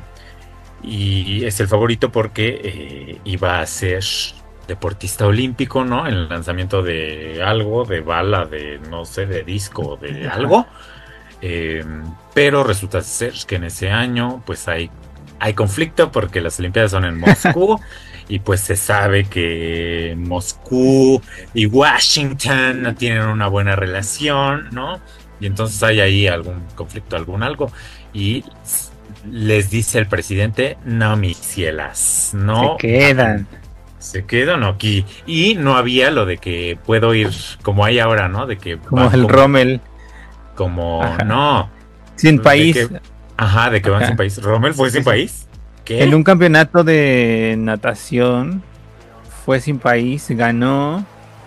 y es el favorito porque eh, iba a ser deportista olímpico, ¿no? En el lanzamiento de algo, de bala, de no sé, de disco, de algo. Eh, pero resulta ser que en ese año pues hay, hay conflicto porque las Olimpiadas son en Moscú y pues se sabe que Moscú y Washington no tienen una buena relación, ¿no? Y entonces hay ahí algún conflicto, algún algo y les dice el presidente, no mis cielas, no se quedan. Se quedó no aquí. Y no había lo de que puedo ir como hay ahora, ¿no? De que como el como, Rommel. Como, ajá. No. Sin país. Que, ajá, de que ajá. van sin país. ¿Rommel fue sin país? ¿Qué? En un campeonato de natación fue sin país, ganó.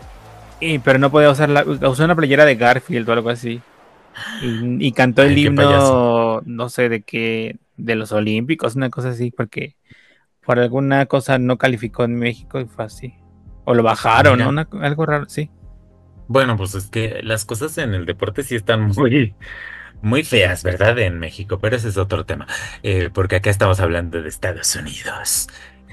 Y, pero no podía usar la. Usó una playera de Garfield o algo así. Y, y cantó el Ay, himno, no sé de qué, de los Olímpicos, una cosa así, porque por alguna cosa no calificó en México y fue así. O lo bajaron, ¿no? Una, algo raro, sí. Bueno, pues es que las cosas en el deporte sí están muy, muy feas, ¿verdad? En México, pero ese es otro tema, eh, porque acá estamos hablando de Estados Unidos.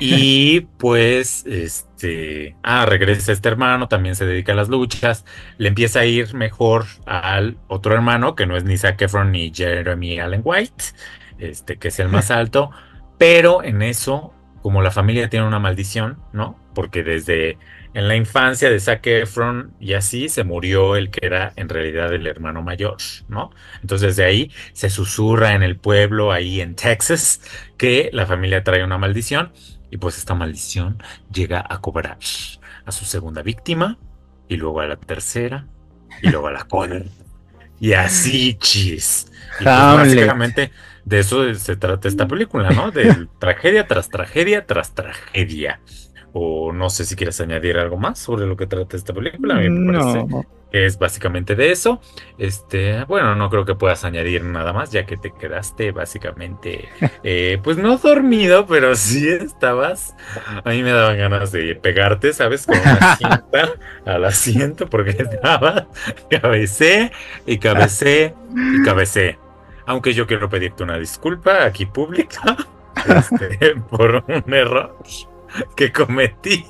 Y pues, este, ah, regresa este hermano, también se dedica a las luchas, le empieza a ir mejor al otro hermano, que no es ni Zac Efron ni Jeremy Allen White, este, que es el más alto, pero en eso, como la familia tiene una maldición, ¿no? Porque desde en la infancia de Zac Efron y así se murió el que era en realidad el hermano mayor, ¿no? Entonces de ahí se susurra en el pueblo, ahí en Texas, que la familia trae una maldición. Y pues esta maldición llega a cobrar a su segunda víctima, y luego a la tercera, y luego a la cuarta. Y así, chis. Y pues básicamente de eso se trata esta película, ¿no? De tragedia tras tragedia tras tragedia. O no sé si quieres añadir algo más sobre lo que trata esta película. A mí me parece no. que es básicamente de eso. Este, bueno, no creo que puedas añadir nada más, ya que te quedaste básicamente, eh, pues no dormido, pero sí estabas. A mí me daban ganas de pegarte, ¿sabes? Con una cinta al asiento, porque estaba cabecé y cabecé y cabecé. Aunque yo quiero pedirte una disculpa aquí pública, este, por un error que cometí,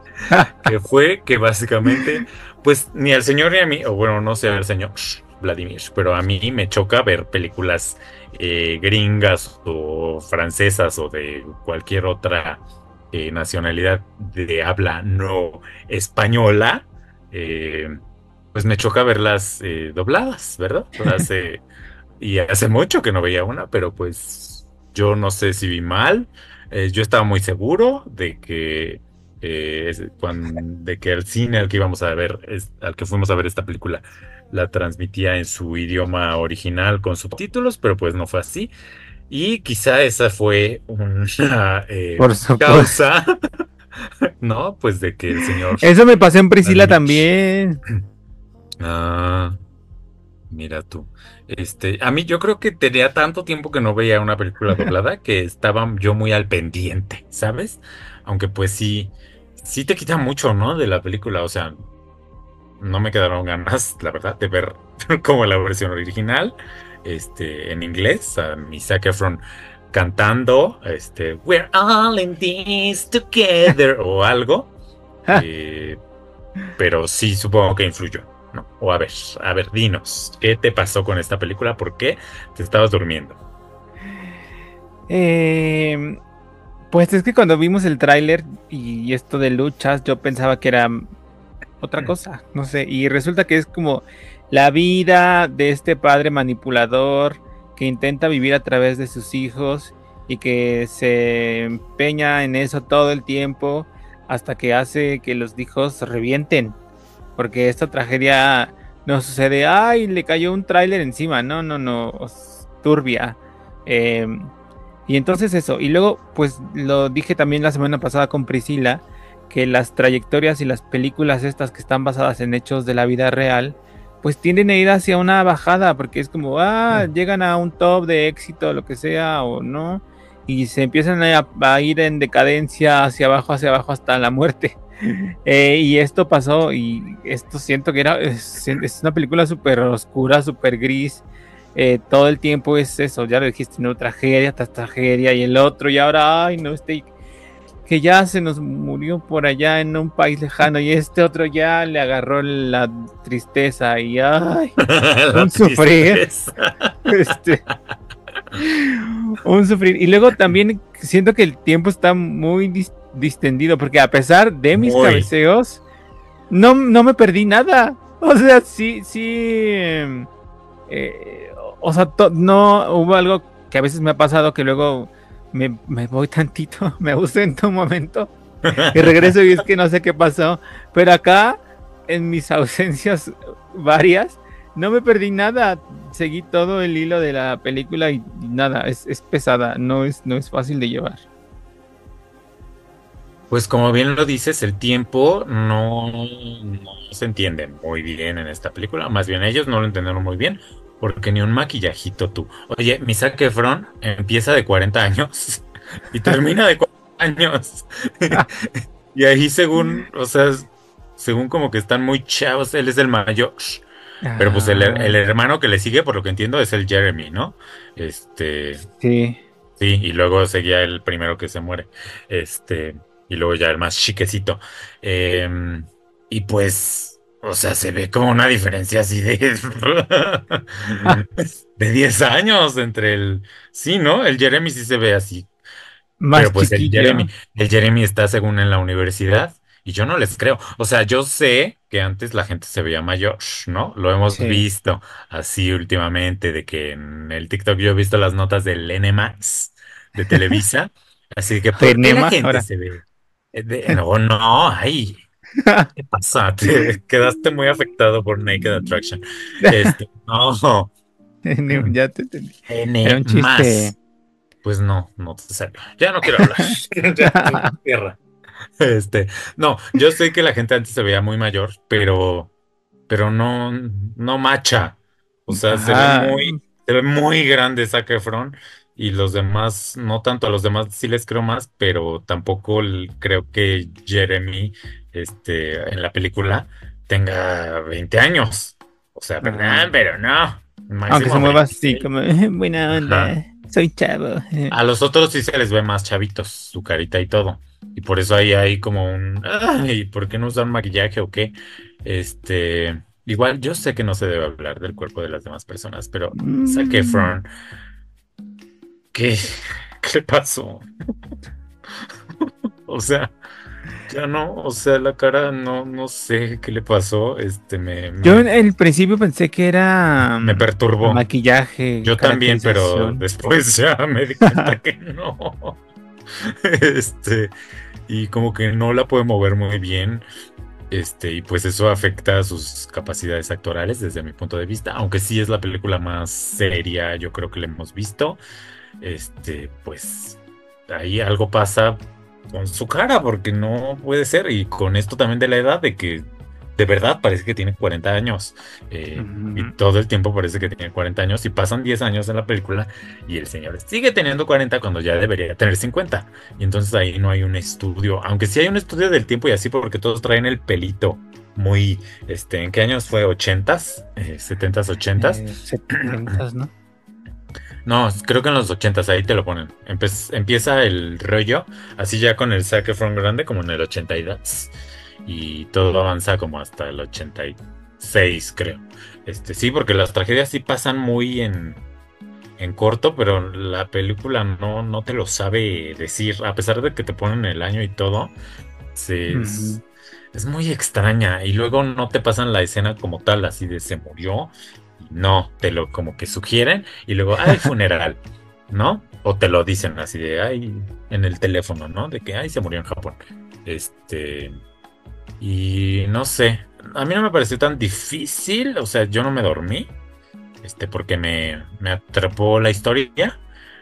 que fue que básicamente, pues ni al señor ni a mí, o bueno, no sé al señor Vladimir, pero a mí me choca ver películas eh, gringas o francesas o de cualquier otra eh, nacionalidad de habla no española, eh, pues me choca verlas eh, dobladas, ¿verdad? Hace, y hace mucho que no veía una, pero pues yo no sé si vi mal. Eh, yo estaba muy seguro de que eh, cuando, de que el cine al que íbamos a ver, es, al que fuimos a ver esta película, la transmitía en su idioma original con subtítulos, pero pues no fue así. Y quizá esa fue una eh, Por supuesto. causa, ¿no? Pues de que el señor... Eso me pasó en Priscila también. Ah... Mira tú, este, a mí yo creo que tenía tanto tiempo que no veía una película doblada que estaba yo muy al pendiente, ¿sabes? Aunque pues sí, sí te quita mucho, ¿no? De la película, o sea, no me quedaron ganas, la verdad, de ver como la versión original, este, en inglés, a mi Zac Efron cantando, este, We're all in this together, o algo, eh, pero sí supongo que influyó. No, o a ver, a ver, dinos, ¿qué te pasó con esta película? ¿Por qué te estabas durmiendo? Eh, pues es que cuando vimos el tráiler y esto de luchas, yo pensaba que era otra cosa, no sé, y resulta que es como la vida de este padre manipulador que intenta vivir a través de sus hijos y que se empeña en eso todo el tiempo hasta que hace que los hijos revienten. Porque esta tragedia no sucede, ay, le cayó un tráiler encima, no, no, no, turbia. Eh, y entonces eso, y luego, pues lo dije también la semana pasada con Priscila, que las trayectorias y las películas estas que están basadas en hechos de la vida real, pues tienden a ir hacia una bajada, porque es como, ah, mm. llegan a un top de éxito, lo que sea, o no, y se empiezan a, a ir en decadencia hacia abajo, hacia abajo, hasta la muerte. Eh, y esto pasó y esto siento que era es, es una película súper oscura, súper gris, eh, todo el tiempo es eso, ya lo dijiste, no, tragedia tras tragedia y el otro y ahora, ay no, este que ya se nos murió por allá en un país lejano y este otro ya le agarró la tristeza y ay, un sufrir este, un sufrir y luego también siento que el tiempo está muy distinto distendido, porque a pesar de mis Muy. cabeceos no, no me perdí nada, o sea, sí, sí eh, o sea, to, no hubo algo que a veces me ha pasado que luego me, me voy tantito, me ausento un momento Y regreso y es que no sé qué pasó. Pero acá, en mis ausencias varias, no me perdí nada. Seguí todo el hilo de la película y, y nada, es, es pesada, no es, no es fácil de llevar. Pues como bien lo dices, el tiempo no, no se entiende muy bien en esta película. Más bien ellos no lo entendieron muy bien, porque ni un maquillajito tú. Oye, mi Zac Efron empieza de cuarenta años y termina de cuarenta años. Y ahí según, o sea, según como que están muy chavos, él es el mayor. Pero pues el, Ah, el hermano que le sigue, por lo que entiendo, es el Jeremy, ¿no? Este, sí. sí, y luego seguía el primero que se muere. Este, y luego ya el más chiquecito. Em, y pues, o sea, se ve como una diferencia así de, Ah, de diez años entre el. Sí, ¿no? El Jeremy sí se ve así. Pero más pues el Jeremy, chiquillo. el Jeremy está según en la universidad y yo no les creo. O sea, yo sé que antes la gente se veía mayor, ¿no? Lo hemos Sí. visto así últimamente, de que en el TikTok yo he visto las notas del N Max de Televisa. Así que, ¿por qué la Tenema, gente ahora. se ve? Eh, de- no, no, ay, ¿qué pasa? Te quedaste muy afectado por Naked Attraction. Este, no, Ya te entendí. Era N un chiste. más. Pues no, no te salió. Ya no quiero hablar. Ya, tierra. Este, no, yo sé que la gente antes se veía muy mayor, pero, pero no, no macha. O sea, se ve Ajá. muy, se ve muy grande Zac Efron y los demás, no tanto a los demás sí les creo más, pero tampoco l- creo que Jeremy, este, en la película tenga veinte años. O sea, Ajá. perdón, pero no, Aunque se máximo mueva así, veintiséis. como buena Ajá. onda. Soy chavo. A los otros sí se les ve más chavitos, su carita y todo. Y por eso ahí hay como un, ay, ¿por qué no usan maquillaje o qué? Este, igual yo sé que no se debe hablar del cuerpo de las demás personas, pero Zac Mm. Efron, ¿qué, qué le pasó? O sea, ya no, o sea, la cara no, no sé qué le pasó. Este, me, Yo en me, el principio pensé que era me mm, perturbó. maquillaje, Yo también, pero caracterización. después ya me di cuenta que no. Este, y como que no la puede mover muy bien. Este, y pues eso afecta a sus capacidades actorales desde mi punto de vista, aunque sí es la película más seria, yo creo que la hemos visto. Este, pues ahí algo pasa con su cara, porque no puede ser. Y con esto también de la edad, de que de verdad parece que tiene cuarenta años. eh, y Ujú. todo el tiempo parece que tiene cuarenta años. Y pasan diez años en la película y el señor sigue teniendo cuarenta cuando ya debería tener cincuenta. Y entonces ahí no hay un estudio, aunque sí hay un estudio del tiempo y así, porque todos traen el pelito. Muy, este, ¿en qué años fue? ¿Ochentas? Eh, ¿setentas, ochentas? Eh, setentas, ¿no? No, creo que en los ochentas ahí te lo ponen. Empe- empieza el rollo, así ya con el Zac Efron grande, como en el ochenta y dos. Y todo avanza como hasta el ochenta y seis, creo. Este, sí, porque las tragedias sí pasan muy en, en corto, pero la película no, no te lo sabe decir. A pesar de que te ponen el año y todo, sí, Ujú. es, es muy extraña. Y luego no te pasan la escena como tal, así de se murió. No, te lo como que sugieren y luego, ay, funeral, ¿no? O te lo dicen así de, ay, en el teléfono, ¿no? De que, ay, se murió en Japón. Este, y no sé, a mí no me pareció tan difícil, o sea, yo no me dormí, este, porque me, me atrapó la historia,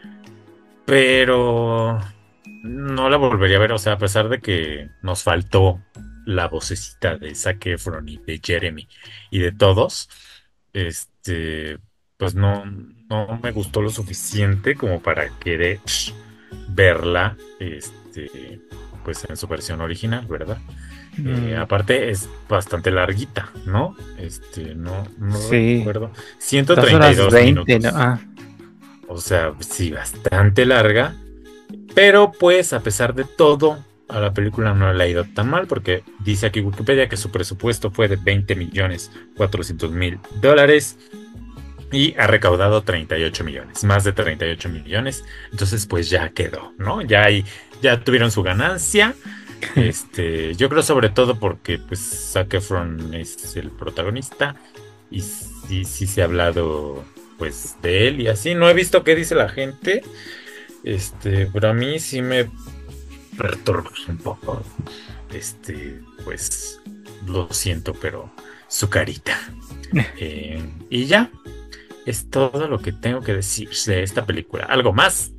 pero no la volvería a ver, o sea, a pesar de que nos faltó la vocecita de Zac Efron y de Jeremy y de todos, este, pues no, no me gustó lo suficiente como para querer verla, este, pues en su versión original, ¿verdad? Eh, Mm, aparte es bastante larguita, ¿no? Este, no, no sí, recuerdo. ciento dos treinta y horas dos veinte, ¿no? minutos. Ah, O sea, sí, bastante larga. Pero pues a pesar de todo, a la película no le ha ido tan mal porque dice aquí Wikipedia que su presupuesto fue de veinte millones cuatrocientos mil dólares y ha recaudado treinta y ocho millones, más de treinta y ocho millones. Entonces pues ya quedó, ¿no? Ya hay, ya tuvieron su ganancia. Este, yo creo sobre todo porque pues Zac Efron es el protagonista y sí, sí se ha hablado pues de él y así. No he visto qué dice la gente. Este, pero a mí sí me perturbar un poco. Este, pues, lo siento, pero su carita. Eh, y ya, es todo lo que tengo que decir de esta película. ¿Algo más?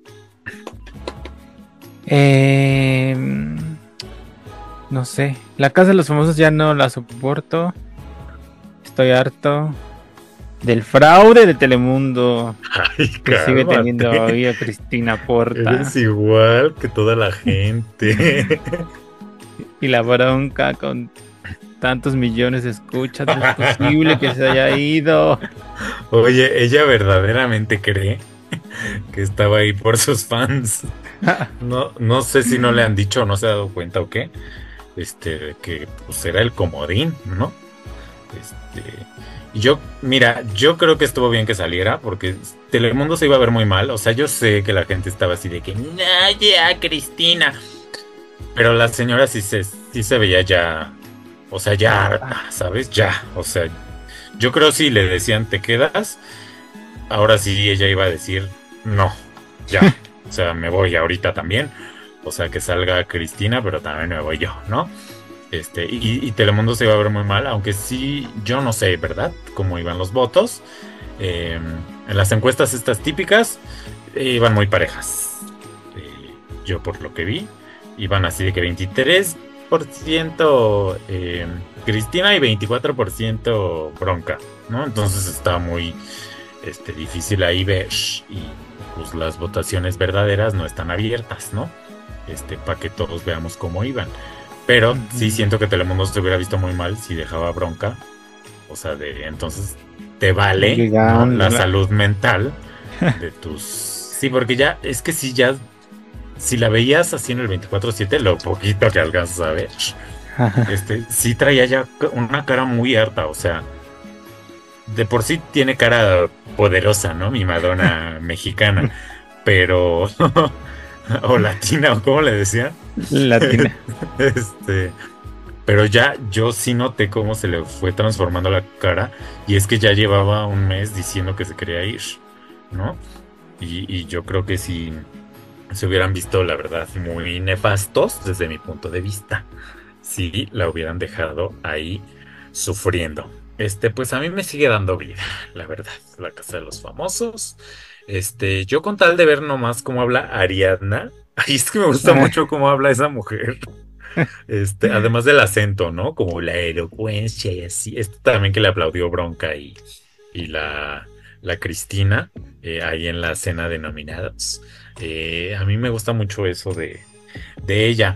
Eh, no sé. La Casa de los Famosos ya no la soporto. Estoy harto del fraude de Telemundo. Ay, que sigue cálmate. teniendo ahí a Cristina Porta. Eres igual que toda la gente. Y la bronca con tantos millones de escuchas. No es posible que se haya ido. Oye, ella verdaderamente cree que estaba ahí por sus fans. No, no sé si no le han dicho o no se ha dado cuenta o qué. Este, que pues era el comodín, ¿no? Este, y yo, mira, yo creo que estuvo bien que saliera porque Telemundo se iba a ver muy mal. O sea, yo sé que la gente estaba así de que, no, ya, Cristina. Pero la señora sí se, sí se veía ya, o sea, ya, ¿sabes? Ya, o sea, yo creo si le decían te quedas, ahora sí ella iba a decir no, ya, o sea, me voy ahorita también. O sea, que salga Cristina, pero también me voy yo, ¿no? Este, y, y Telemundo se iba a ver muy mal, aunque sí, yo no sé, ¿verdad? Cómo iban los votos. Eh, en las encuestas estas típicas, eh, iban muy parejas. Eh, yo por lo que vi, iban así de que veintitrés por ciento eh, Cristina y veinticuatro por ciento Bronca, ¿no? Entonces está muy este, difícil ahí ver. Y pues las votaciones verdaderas no están abiertas, ¿no? Este, para que todos veamos cómo iban. Pero uh-huh. sí siento que Telemundo se hubiera visto muy mal si dejaba Bronca. O sea, de entonces te vale, ¿no? La salud mental de tus... Sí, porque ya, es que si ya, si la veías así en el veinticuatro siete, lo poquito que alcanzas a ver, este, sí traía ya una cara muy harta, o sea, de por sí tiene cara poderosa, ¿no? Mi Madonna mexicana, pero... o latina, o cómo le decían. Latina. Este, pero ya yo sí noté cómo se le fue transformando la cara. Y es que ya llevaba un mes diciendo que se quería ir, ¿no? Y, y yo creo que si se hubieran visto, la verdad, muy nefastos desde mi punto de vista, si la hubieran dejado ahí sufriendo. Este, pues a mí me sigue dando vida, la verdad, La Casa de los Famosos. Este, yo con tal de ver nomás cómo habla Ariadna, ay, es que me gusta mucho cómo habla esa mujer. Este, además del acento, ¿no? Como la elocuencia y así. Este también que le aplaudió Bronca y, y la, la Cristina, eh, ahí en la cena de nominados. Eh, a mí me gusta mucho eso de, de ella.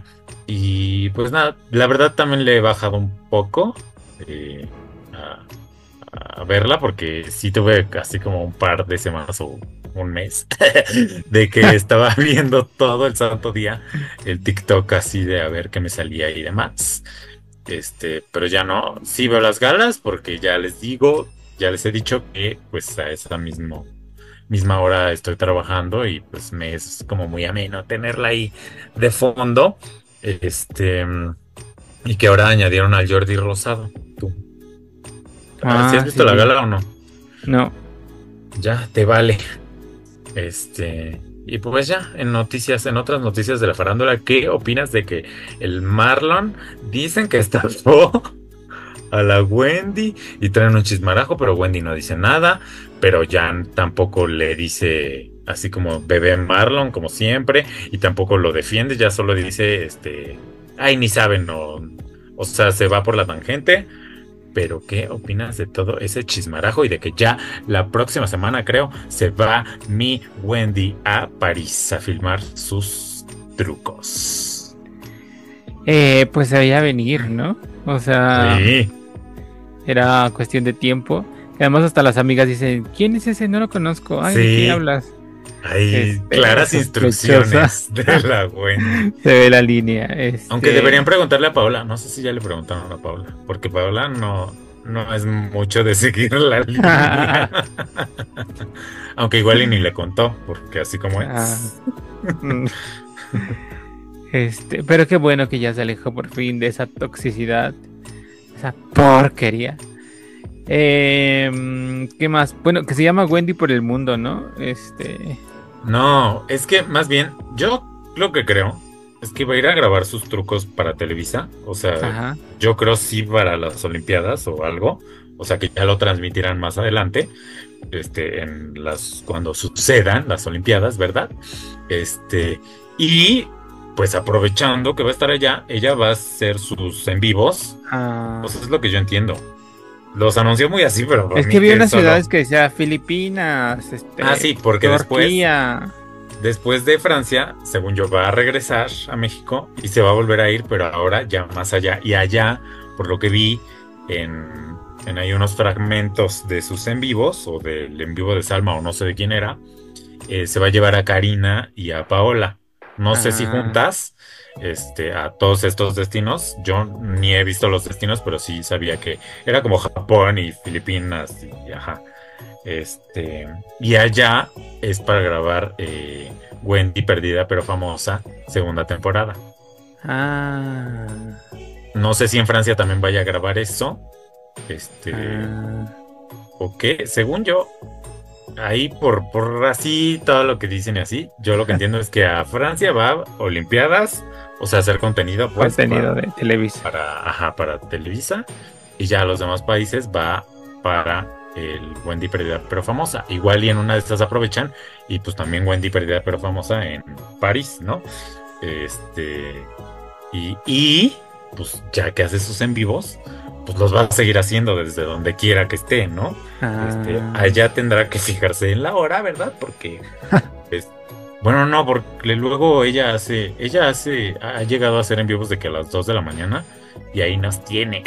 Y pues nada, la verdad también le he bajado un poco eh, a, a verla porque sí tuve casi como un par de semanas o un mes de que estaba viendo todo el santo día el TikTok así de a ver qué me salía y demás. Este, pero ya no, sí veo las galas porque ya les digo, ya les he dicho que pues a esa mismo, misma hora estoy trabajando y pues me es como muy ameno tenerla ahí de fondo. Este, y que ahora añadieron al Jordi Rosado. ¿Tú? Ah, ¿sí has visto sí, la gala o no? No. Ya, te vale. Este, y pues ya, en noticias, en otras noticias de la farándula, ¿qué opinas de que el Marlon dicen que estafó a la Wendy y traen un chismarajo, pero Wendy no dice nada, pero Jan tampoco le dice así como bebé Marlon, como siempre, y tampoco lo defiende, ya solo dice, este, ay, ni saben, no, o sea, se va por la tangente. Pero ¿qué opinas de todo ese chismarajo y de que ya la próxima semana, creo, se va mi Wendy a París a filmar sus trucos? Eh, pues se veía venir, ¿no? O sea, sí. Era cuestión de tiempo. Y además hasta las amigas dicen, ¿quién es ese? No lo conozco. Ay, sí. ¿De qué hablas? Hay este, claras instrucciones de la Wendy. Se ve la línea. Este... Aunque deberían preguntarle a Paola. No sé si ya le preguntaron a Paola. Porque Paola no, no es mucho de seguir la línea. Aunque igual y ni le contó. Porque así como es. Ah. este, pero qué bueno que ya se alejó por fin de esa toxicidad. Esa porquería. Eh, ¿Qué más? Bueno, que se llama Wendy por el mundo, ¿no? Este... No, es que más bien, yo lo que creo Es que va a ir a grabar sus trucos para Televisa. O sea, Ajá. yo creo sí para las Olimpiadas o algo. O sea, que ya lo transmitirán más adelante. Este, en las, cuando sucedan las Olimpiadas, ¿verdad? Este, y pues aprovechando que va a estar allá, ella va a hacer sus en vivos. Ah, Pues es lo que yo entiendo. Los anunció muy así, pero para es mí que vi que unas solo- ciudades que decía Filipinas, este, Ah, sí, porque Turquía. Después de Francia, según yo, va a regresar a México y se va a volver a ir, pero ahora ya más allá. Y allá, por lo que vi en, en ahí unos fragmentos de sus en vivos, o del en vivo de Salma, o no sé de quién era, eh, se va a llevar a Karina y a Paola. No sé si Ah, juntas, este, a todos estos destinos. Yo ni he visto los destinos, pero sí sabía que era como Japón y Filipinas y ajá. Este, y allá es para grabar eh, Wendy Perdida pero Famosa, segunda temporada. ah, No sé si en Francia también vaya a grabar eso. Este, ah. o qué, según yo, ahí por, por así todo lo que dicen y así, yo lo que entiendo es que a Francia va a Olimpiadas, o sea, hacer contenido, pues, Contenido para, de Televisa. para, ajá, para Televisa, y ya a los demás países va para el Wendy Perdida pero Famosa. Igual y en una de estas aprovechan, y pues también Wendy Perdida pero Famosa en París, ¿no? Este, y, y pues ya que hace sus en vivos, pues los va a seguir haciendo desde donde quiera que esté, ¿no? Este, Ah, allá tendrá que fijarse en la hora, ¿verdad? Porque es- bueno, no, porque luego ella hace, ella hace, ha llegado a hacer en vivos de que a las dos de la mañana y ahí nos tiene.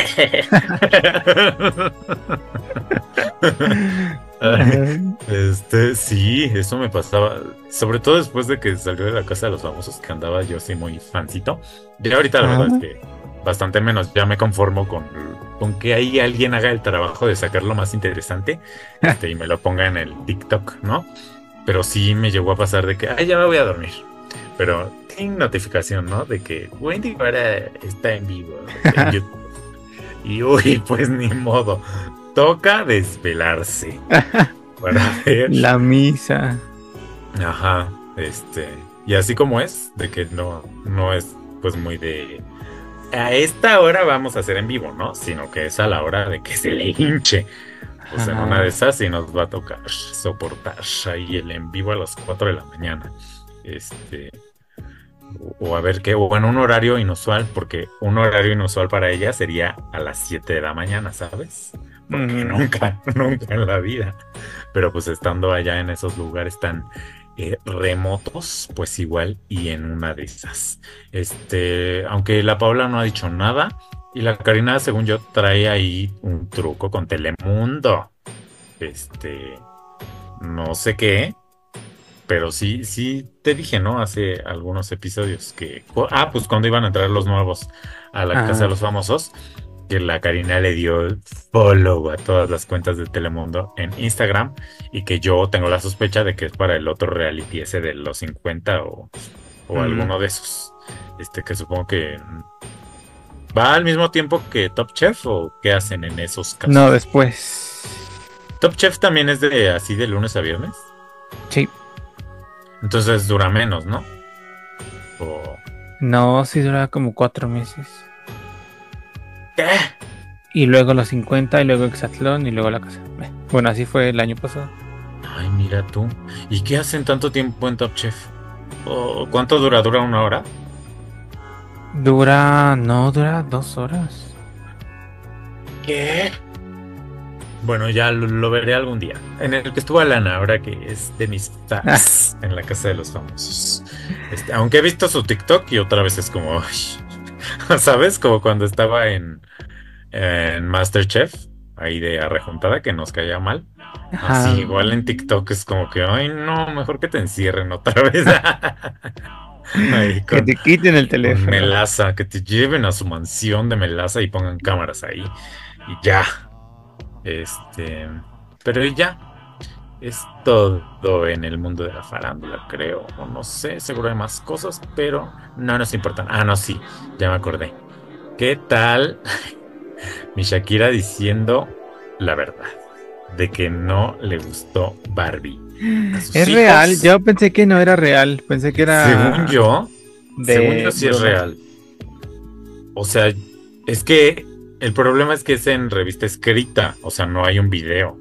Ay, este, sí, eso me pasaba, sobre todo después de que salió de la casa de los famosos, que andaba yo así muy fancito. Ya ahorita la verdad Ajá. es que bastante menos, ya me conformo con, con que ahí alguien haga el trabajo de sacar lo más interesante, este, y me lo ponga en el TikTok, ¿no? Pero sí me llegó a pasar de que, ay, ya me voy a dormir. Pero sin notificación, ¿no? De que Wendy ahora está en vivo en YouTube. Y uy, pues ni modo. Toca desvelarse para ver. La misa. Ajá, este. Y así como es, de que no, no es pues muy de a esta hora vamos a hacer en vivo, ¿no? Sino que es a la hora de que se le hinche. Pues en Ajá. una de esas sí nos va a tocar soportar ahí el en vivo a las cuatro de la mañana. Este. O, o a ver qué, o en un horario inusual, porque un horario inusual para ella sería a las siete de la mañana, ¿sabes? Porque Ujú. nunca, nunca en la vida. Pero pues estando allá en esos lugares tan eh, remotos, pues igual y en una de esas. Este, aunque la Paula no ha dicho nada, y la Karina, según yo, trae ahí un truco con Telemundo. Este, no sé qué, pero sí, sí te dije, ¿no? Hace algunos episodios que... Ah, pues cuando iban a entrar los nuevos a la casa Ajá. de los famosos, que la Karina le dio follow a todas las cuentas de Telemundo en Instagram y que yo tengo la sospecha de que es para el otro reality ese de los cincuenta o, o Mm. alguno de esos. Este que supongo que va al mismo tiempo que Top Chef o qué hacen en esos casos. No, después. Top Chef también es de así de lunes a viernes. Sí. Entonces dura menos, ¿no? O... No, sí dura como cuatro meses. ¿Qué? Y luego los cincuenta, y luego Exatlón, y luego la casa. Eh, Bueno, así fue el año pasado. Ay, mira tú. ¿Y qué hacen tanto tiempo en Top Chef? ¿O cuánto dura? ¿Dura una hora? Dura. No, dura dos horas. ¿Qué? Bueno, ya lo, lo veré algún día. En el que estuvo Alana, ahora que es de mis fans en la casa de los famosos. Este, aunque he visto su TikTok y otra vez es como, ay, ¿sabes? Como cuando estaba en, en MasterChef, ahí de arrejuntada, que nos caía mal. Ajá. Así, igual en TikTok es como que, ay, no, mejor que te encierren otra vez. Ahí Que con, te quiten el con teléfono. Melaza, que te lleven a su mansión de Melaza y pongan cámaras ahí. Y ya. Este, pero ya es todo en el mundo de la farándula, creo, o no sé, seguro hay más cosas, pero no nos importan. Ah, no, sí, ya me acordé. ¿Qué tal mi Shakira diciendo la verdad de que no le gustó Barbie a sus Es hijos? real. Yo pensé que no era real. Pensé que era. Según yo, de según yo sí es Bruno. real. O sea, es que el problema es que es en revista escrita, o sea, no hay un video.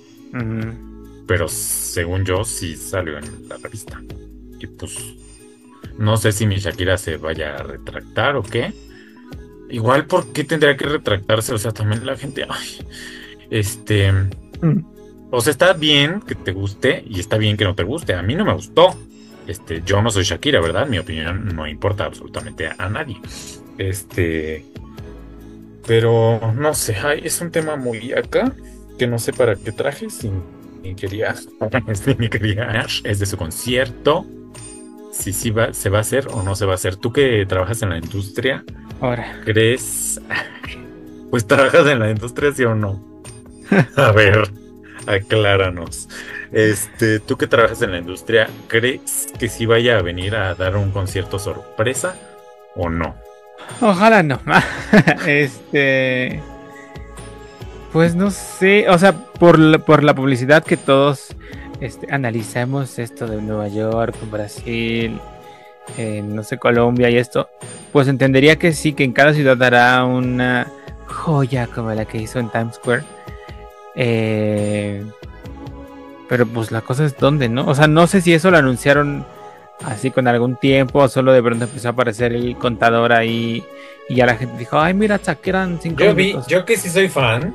Ujú. Pero según yo sí salió en la revista. Y pues no sé si mi Shakira se vaya a retractar o qué. Igual, ¿por qué tendría que retractarse? O sea, también la gente, ay, este, Mm. o sea, está bien que te guste y está bien que no te guste. A mí no me gustó. Este, yo no soy Shakira, ¿verdad? Mi opinión no importa absolutamente a, a nadie. Este, pero no sé, ay, es un tema muy acá que no sé para qué traje sin ni quería, este, ni quería, es de su concierto. Si sí va, se va a hacer o no se va a hacer. Tú que trabajas en la industria, Ahora, ¿crees? Pues trabajas en la industria, ¿sí o no? A ver, acláranos. Este, tú que trabajas en la industria, ¿crees que sí vaya a venir a dar un concierto sorpresa o no? ojalá no. Este, pues no sé, o sea, por la, por la publicidad que todos este, analizamos esto de Nueva York, Brasil, eh, no sé, Colombia y esto, pues entendería que sí, que en cada ciudad dará una joya como la que hizo en Times Square. Eh, pero pues la cosa es dónde, ¿no? O sea, no sé si eso lo anunciaron así con algún tiempo o solo de pronto empezó a aparecer el contador ahí y ya la gente dijo, ay, mira, que eran cinco Yo vi, minutos. yo que sí soy fan,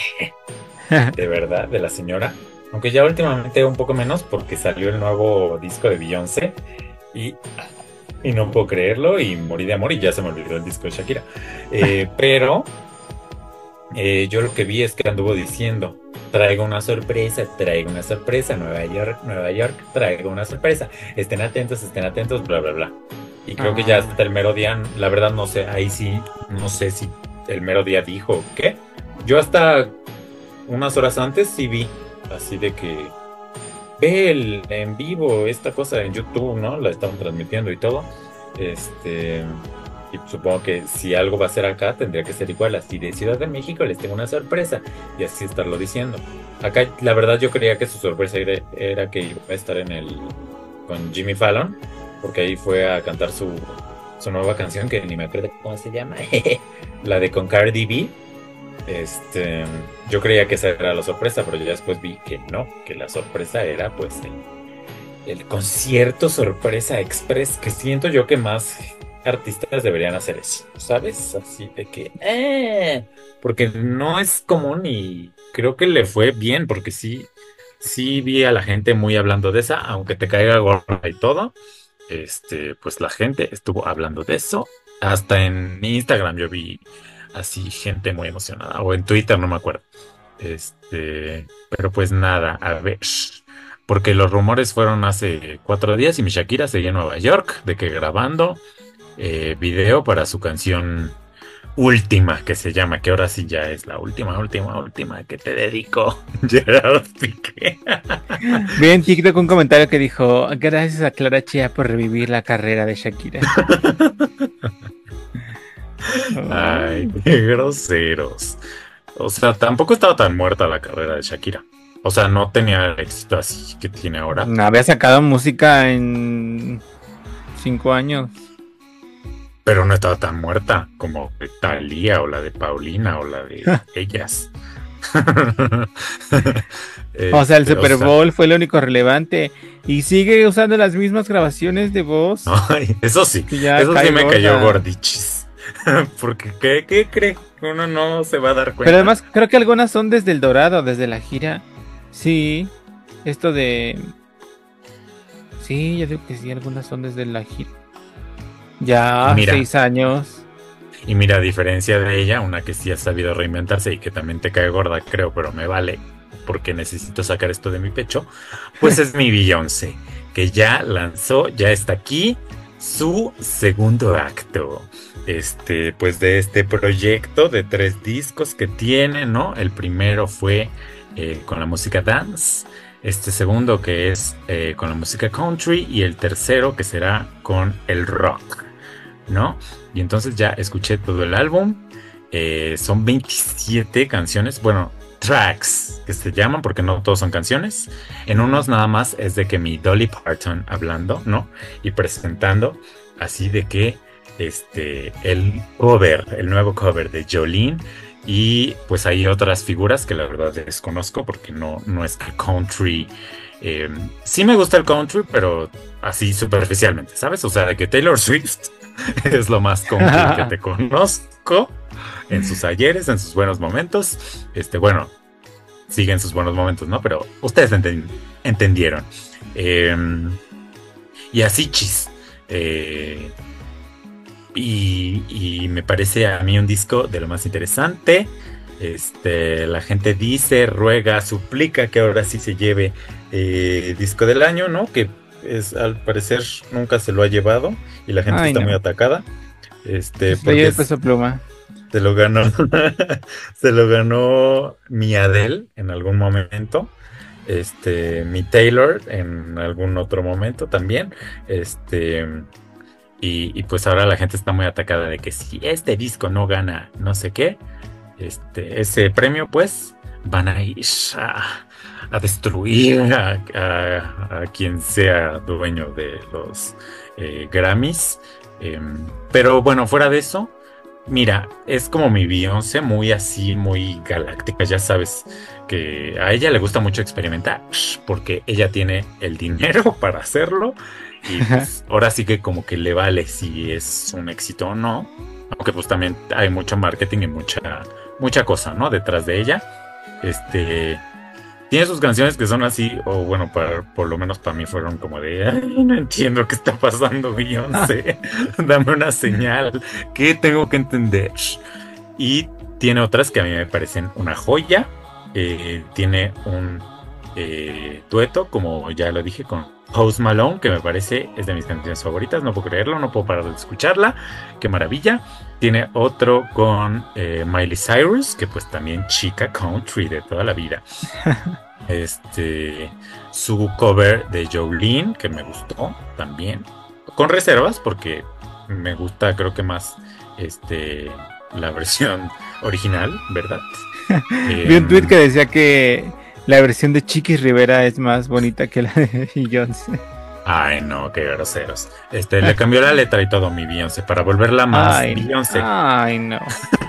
de verdad, de la señora, aunque ya últimamente un poco menos porque salió el nuevo disco de Beyoncé y, y no puedo creerlo y morí de amor y ya se me olvidó el disco de Shakira. Eh, pero eh, yo lo que vi es que anduvo diciendo, traigo una sorpresa, traigo una sorpresa, Nueva York, Nueva York, traigo una sorpresa, estén atentos, estén atentos, bla, bla, bla. Y creo que ya hasta el mero día, la verdad no sé, ahí sí, no sé si el mero día dijo, ¿qué? Yo hasta unas horas antes sí vi, así de que ve el, en vivo esta cosa en YouTube, ¿no? La estaban transmitiendo y todo. Este, y supongo que si algo va a ser acá, tendría que ser igual. Así de Ciudad de México les tengo una sorpresa y así estarlo diciendo. Acá, la verdad, yo creía que su sorpresa era, era que iba a estar en el con Jimmy Fallon, porque ahí fue a cantar su, su nueva canción que ni me acuerdo cómo se llama, la de con Cardi B. Este, yo creía que esa era la sorpresa, pero ya después vi que no, que la sorpresa era pues el, el concierto sorpresa express, que siento yo que más artistas deberían hacer eso, ¿sabes? Así de que, eh, porque no es común y creo que le fue bien, porque sí, sí vi a la gente muy hablando de esa, aunque te caiga gorda y todo, este, pues la gente estuvo hablando de eso, hasta en Instagram yo vi así gente muy emocionada, o en Twitter, no me acuerdo. Este, pero pues nada, a ver, porque los rumores fueron hace cuatro días y mi Shakira seguía en Nueva York, de que grabando eh, video para su canción última, que se llama, que ahora sí ya es la última, última, última que te dedico. Gerard Piqué. Vi en TikTok un comentario que dijo, gracias a Clara Chía por revivir la carrera de Shakira. Ay, qué groseros. O sea, tampoco estaba tan muerta la carrera de Shakira. O sea, no tenía el éxito así que tiene ahora. No había sacado música en cinco años. Pero no estaba tan muerta como de Thalía o la de Paulina o la de ellas. O sea, el Este, Super o sea, Bowl fue lo único relevante. Y sigue usando las mismas grabaciones de voz. ay, eso sí, que ya eso sí cae me gorda. cayó gordichis. Porque ¿qué, qué cree que uno no se va a dar cuenta? Pero además creo que algunas son desde el Dorado, desde la gira. Sí, esto de... Sí, yo digo que sí, algunas son desde la gira. Ya, Mira. seis años. Y mira, a diferencia de ella, una que sí ha sabido reinventarse y que también te cae gorda, creo, pero me vale, porque necesito sacar esto de mi pecho, pues es mi Beyoncé, que ya lanzó, ya está aquí, su segundo acto. Este, pues de este proyecto de tres discos que tiene, ¿no? El primero fue eh, con la música dance, este segundo que es eh, con la música country y el tercero que será con el rock, ¿no? Y entonces ya escuché todo el álbum. Eh, son veintisiete canciones, bueno, tracks que se llaman porque no todos son canciones. En unos nada más es de que mi Dolly Parton hablando, ¿no? Y presentando así de que este, el cover, el nuevo cover de Jolene, y pues hay otras figuras que la verdad desconozco porque no, no es que country. Eh, sí me gusta el country, pero así superficialmente, ¿sabes? O sea, de que Taylor Swift es lo más country que te conozco en sus ayeres, en sus buenos momentos. Este, bueno, sigue en sus buenos momentos, ¿no? Pero ustedes enten- entendieron. Eh, y así, chis. Eh, y, y me parece a mí un disco de lo más interesante. Este, la gente dice, ruega, suplica que ahora sí se lleve eh, disco del año, ¿no? Que es, al parecer nunca se lo ha llevado y la gente Ay, está no. muy atacada. Este, Se lo lleva porque el Peso Pluma. se lo ganó, se lo ganó mi Adele en algún momento. Este, mi Taylor en algún otro momento también. Este, y, y pues ahora la gente está muy atacada de que si este disco no gana no sé qué, este, ese premio, pues van a ir a, a destruir a, a, a quien sea dueño de los eh, Grammys. Eh, pero bueno, fuera de eso, mira, es como mi Beyoncé, muy así, muy galáctica, ya sabes que a ella le gusta mucho experimentar, porque ella tiene el dinero para hacerlo, y pues ahora sí que como que le vale si es un éxito o no, aunque pues también hay mucho marketing y mucha, mucha cosa, ¿no? Detrás de ella. Este... Tiene sus canciones que son así, o bueno, para, por lo menos para mí fueron como de, ay, no entiendo qué está pasando, Beyoncé, dame una señal, ¿qué tengo que entender? Y tiene otras que a mí me parecen una joya. Eh, tiene un eh, dueto, como ya lo dije, con Post Malone, que me parece es de mis canciones favoritas, no puedo creerlo, no puedo parar de escucharla, qué maravilla. Tiene otro con eh, Miley Cyrus, que pues también chica country de toda la vida. Este, su cover de Jolene, que me gustó también, con reservas, porque me gusta, creo que más este, la versión original, ¿verdad? Vi un tweet que decía que la versión de Chiquis Rivera es más bonita que la de Beyoncé. Ay, no, qué groseros. Este, le cambió la letra y todo mi Beyoncé para volverla más Ay, Beyoncé. Ay, no.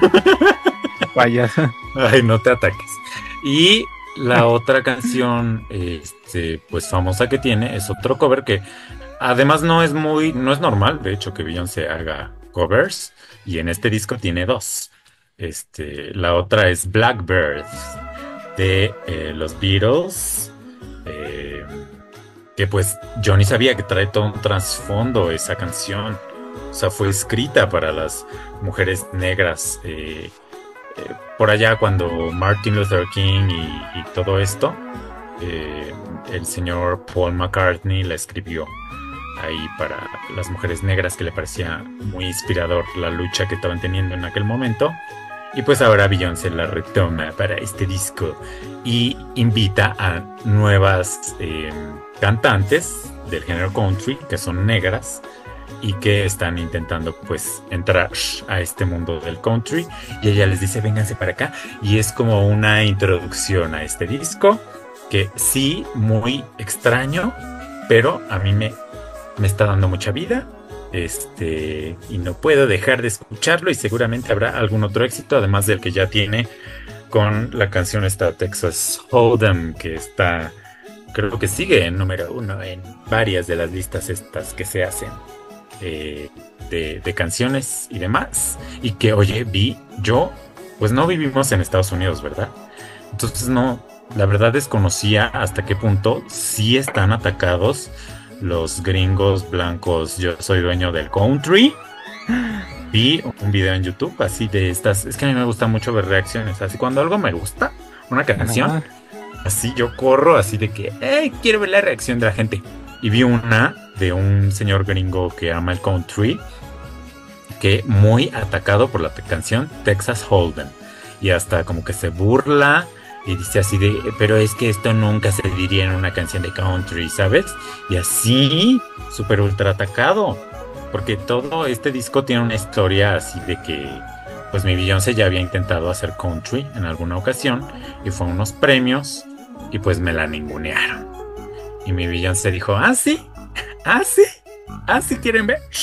Payasa. Ay, no te ataques. Y la otra canción, este, pues famosa que tiene es otro cover que además no es muy, no es normal, de hecho, que Beyoncé haga covers, y en este disco tiene dos. Este, la otra es Blackbird de eh, los Beatles. Eh, que pues yo ni sabía que trae todo un trasfondo esa canción. O sea, fue escrita para las mujeres negras eh, eh, por allá cuando Martin Luther King y, y todo esto, eh, el señor Paul McCartney la escribió ahí para las mujeres negras, que le parecía muy inspirador la lucha que estaban teniendo en aquel momento. Y pues ahora Beyoncé la retoma para este disco y invita a nuevas eh, cantantes del género country que son negras y que están intentando pues entrar a este mundo del country, y ella les dice vénganse para acá, y es como una introducción a este disco que sí, muy extraño, pero a mí me, me está dando mucha vida. Este, y no puedo dejar de escucharlo, y seguramente habrá algún otro éxito, además del que ya tiene con la canción esta Texas Hold'em, que está, creo que sigue en número uno en varias de las listas estas que se hacen eh, de, de canciones y demás. Y que, oye, vi, yo, pues no vivimos en Estados Unidos, ¿verdad? Entonces no, la verdad desconocía hasta qué punto sí están atacados los gringos blancos. Yo soy dueño del country. Vi un video en YouTube así de estas. Es que a mí me gusta mucho ver reacciones. Así cuando algo me gusta, una canción, ajá, así yo corro así de que, hey, quiero ver la reacción de la gente. Y vi una de un señor gringo que ama el country, que muy atacado por la canción Texas Hold'em. Y hasta como que se burla. Y dice así de, pero es que esto nunca se diría en una canción de country, ¿sabes? Y así, súper ultra atacado. Porque todo este disco tiene una historia así de que, pues mi Beyoncé ya había intentado hacer country en alguna ocasión, y fue a unos premios, y pues me la ningunearon. Y mi Beyoncé dijo, ¿ah, sí? ¿Ah, sí? ¿Ah, sí quieren ver?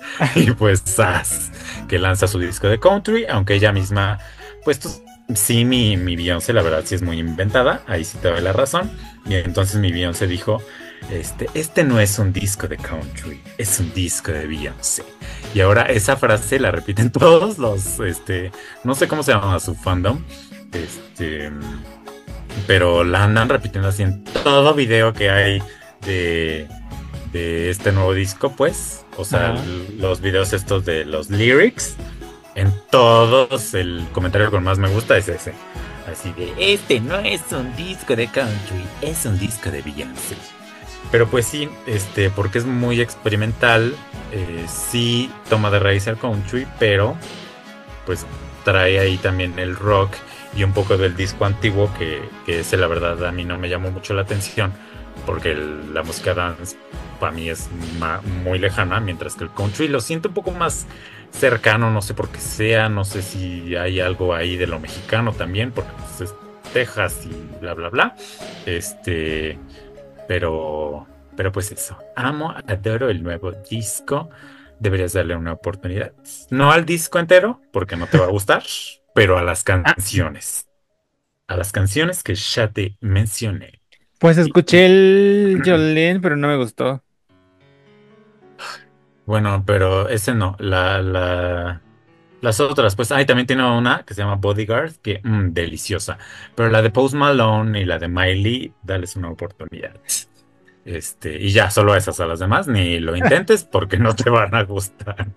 Y pues ¡zas! Que lanza su disco de country, aunque ella misma, pues tú- sí, mi, mi Beyoncé, la verdad sí es muy inventada, ahí sí te doy la razón. Y entonces mi Beyoncé dijo, este, este no es un disco de country, es un disco de Beyoncé. Y ahora esa frase la repiten todos los, este, no sé cómo se llama su fandom, este, pero la andan repitiendo así en todo video que hay de, de este nuevo disco, pues. O sea, Ajá. l- los videos estos de los lyrics, en todos el comentario que más me gusta es ese. Así de, este no es un disco de country, es un disco de Beyoncé. Pero pues sí, este, porque es muy experimental, eh, sí toma de raíz el country, pero pues trae ahí también el rock y un poco del disco antiguo, que, que ese la verdad a mí no me llamó mucho la atención, porque el- la música dance para mí es ma- muy lejana, mientras que el country lo siento un poco más cercano, no sé por qué sea, no sé si hay algo ahí de lo mexicano también, porque pues, es Texas y bla, bla, bla. Este, pero, pero pues eso, amo, adoro el nuevo disco. Deberías darle una oportunidad. No al disco entero, porque no te va a gustar, pero a las Ah, canciones. A las canciones que ya te mencioné. pues Y, escuché el Jolene, pero no me gustó. bueno, pero ese no. La, la, las otras, pues, ahí también tiene una que se llama Bodyguard, que mm, deliciosa. Pero la de Post Malone y la de Miley, dales una oportunidad. Este, y ya, solo esas, a las demás ni lo intentes porque no te van a gustar.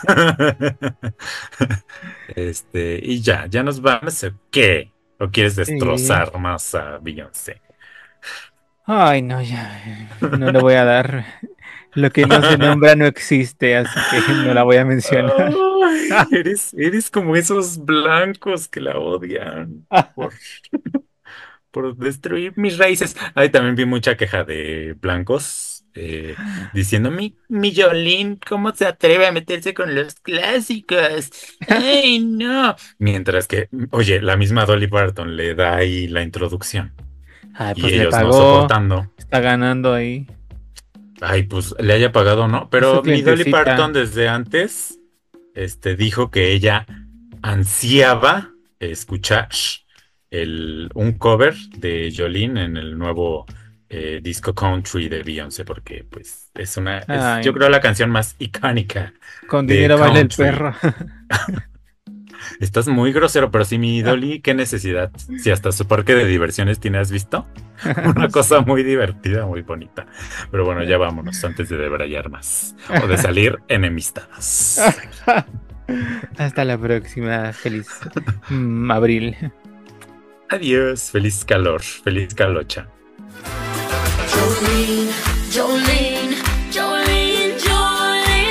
Este, y ya, ya nos vamos. ¿O qué? ¿O quieres Sí. destrozar más a Beyoncé? Ay, no, ya. No le voy a dar. Lo que no se nombra no existe, así que no la voy a mencionar. Ay, eres, eres como esos blancos que la odian por, por destruir mis raíces. Ay, también vi mucha queja de blancos eh, diciendo, mi, mi Jolene, ¿cómo se atreve a meterse con los clásicos? Ay, no. Mientras que, oye, la misma Dolly Parton le da ahí la introducción Ay, y pues le ellos no pagó. soportando. Está ganando ahí. Ay, pues le haya pagado, ¿no? Es su Pero mi Dolly Parton clientecita. desde antes, este, dijo que ella ansiaba escuchar el, un cover de Jolene en el nuevo eh, disco country de Beyoncé, porque pues es una, es yo Ay, creo la canción más icónica con de dinero baila el country. perro. Estás muy grosero, pero sí, mi Dolly, qué necesidad. Si hasta su parque de diversiones tienes visto, una cosa Sí. muy divertida, muy bonita. Pero bueno, ya vámonos antes de debrayar más o de salir enemistados. Hasta la próxima. Feliz mm, abril. Adiós, feliz calor, feliz calocha. Jolene, Jolene, Jolene,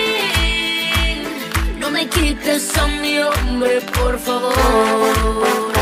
Jolene, no me quites a mi hombre, por favor.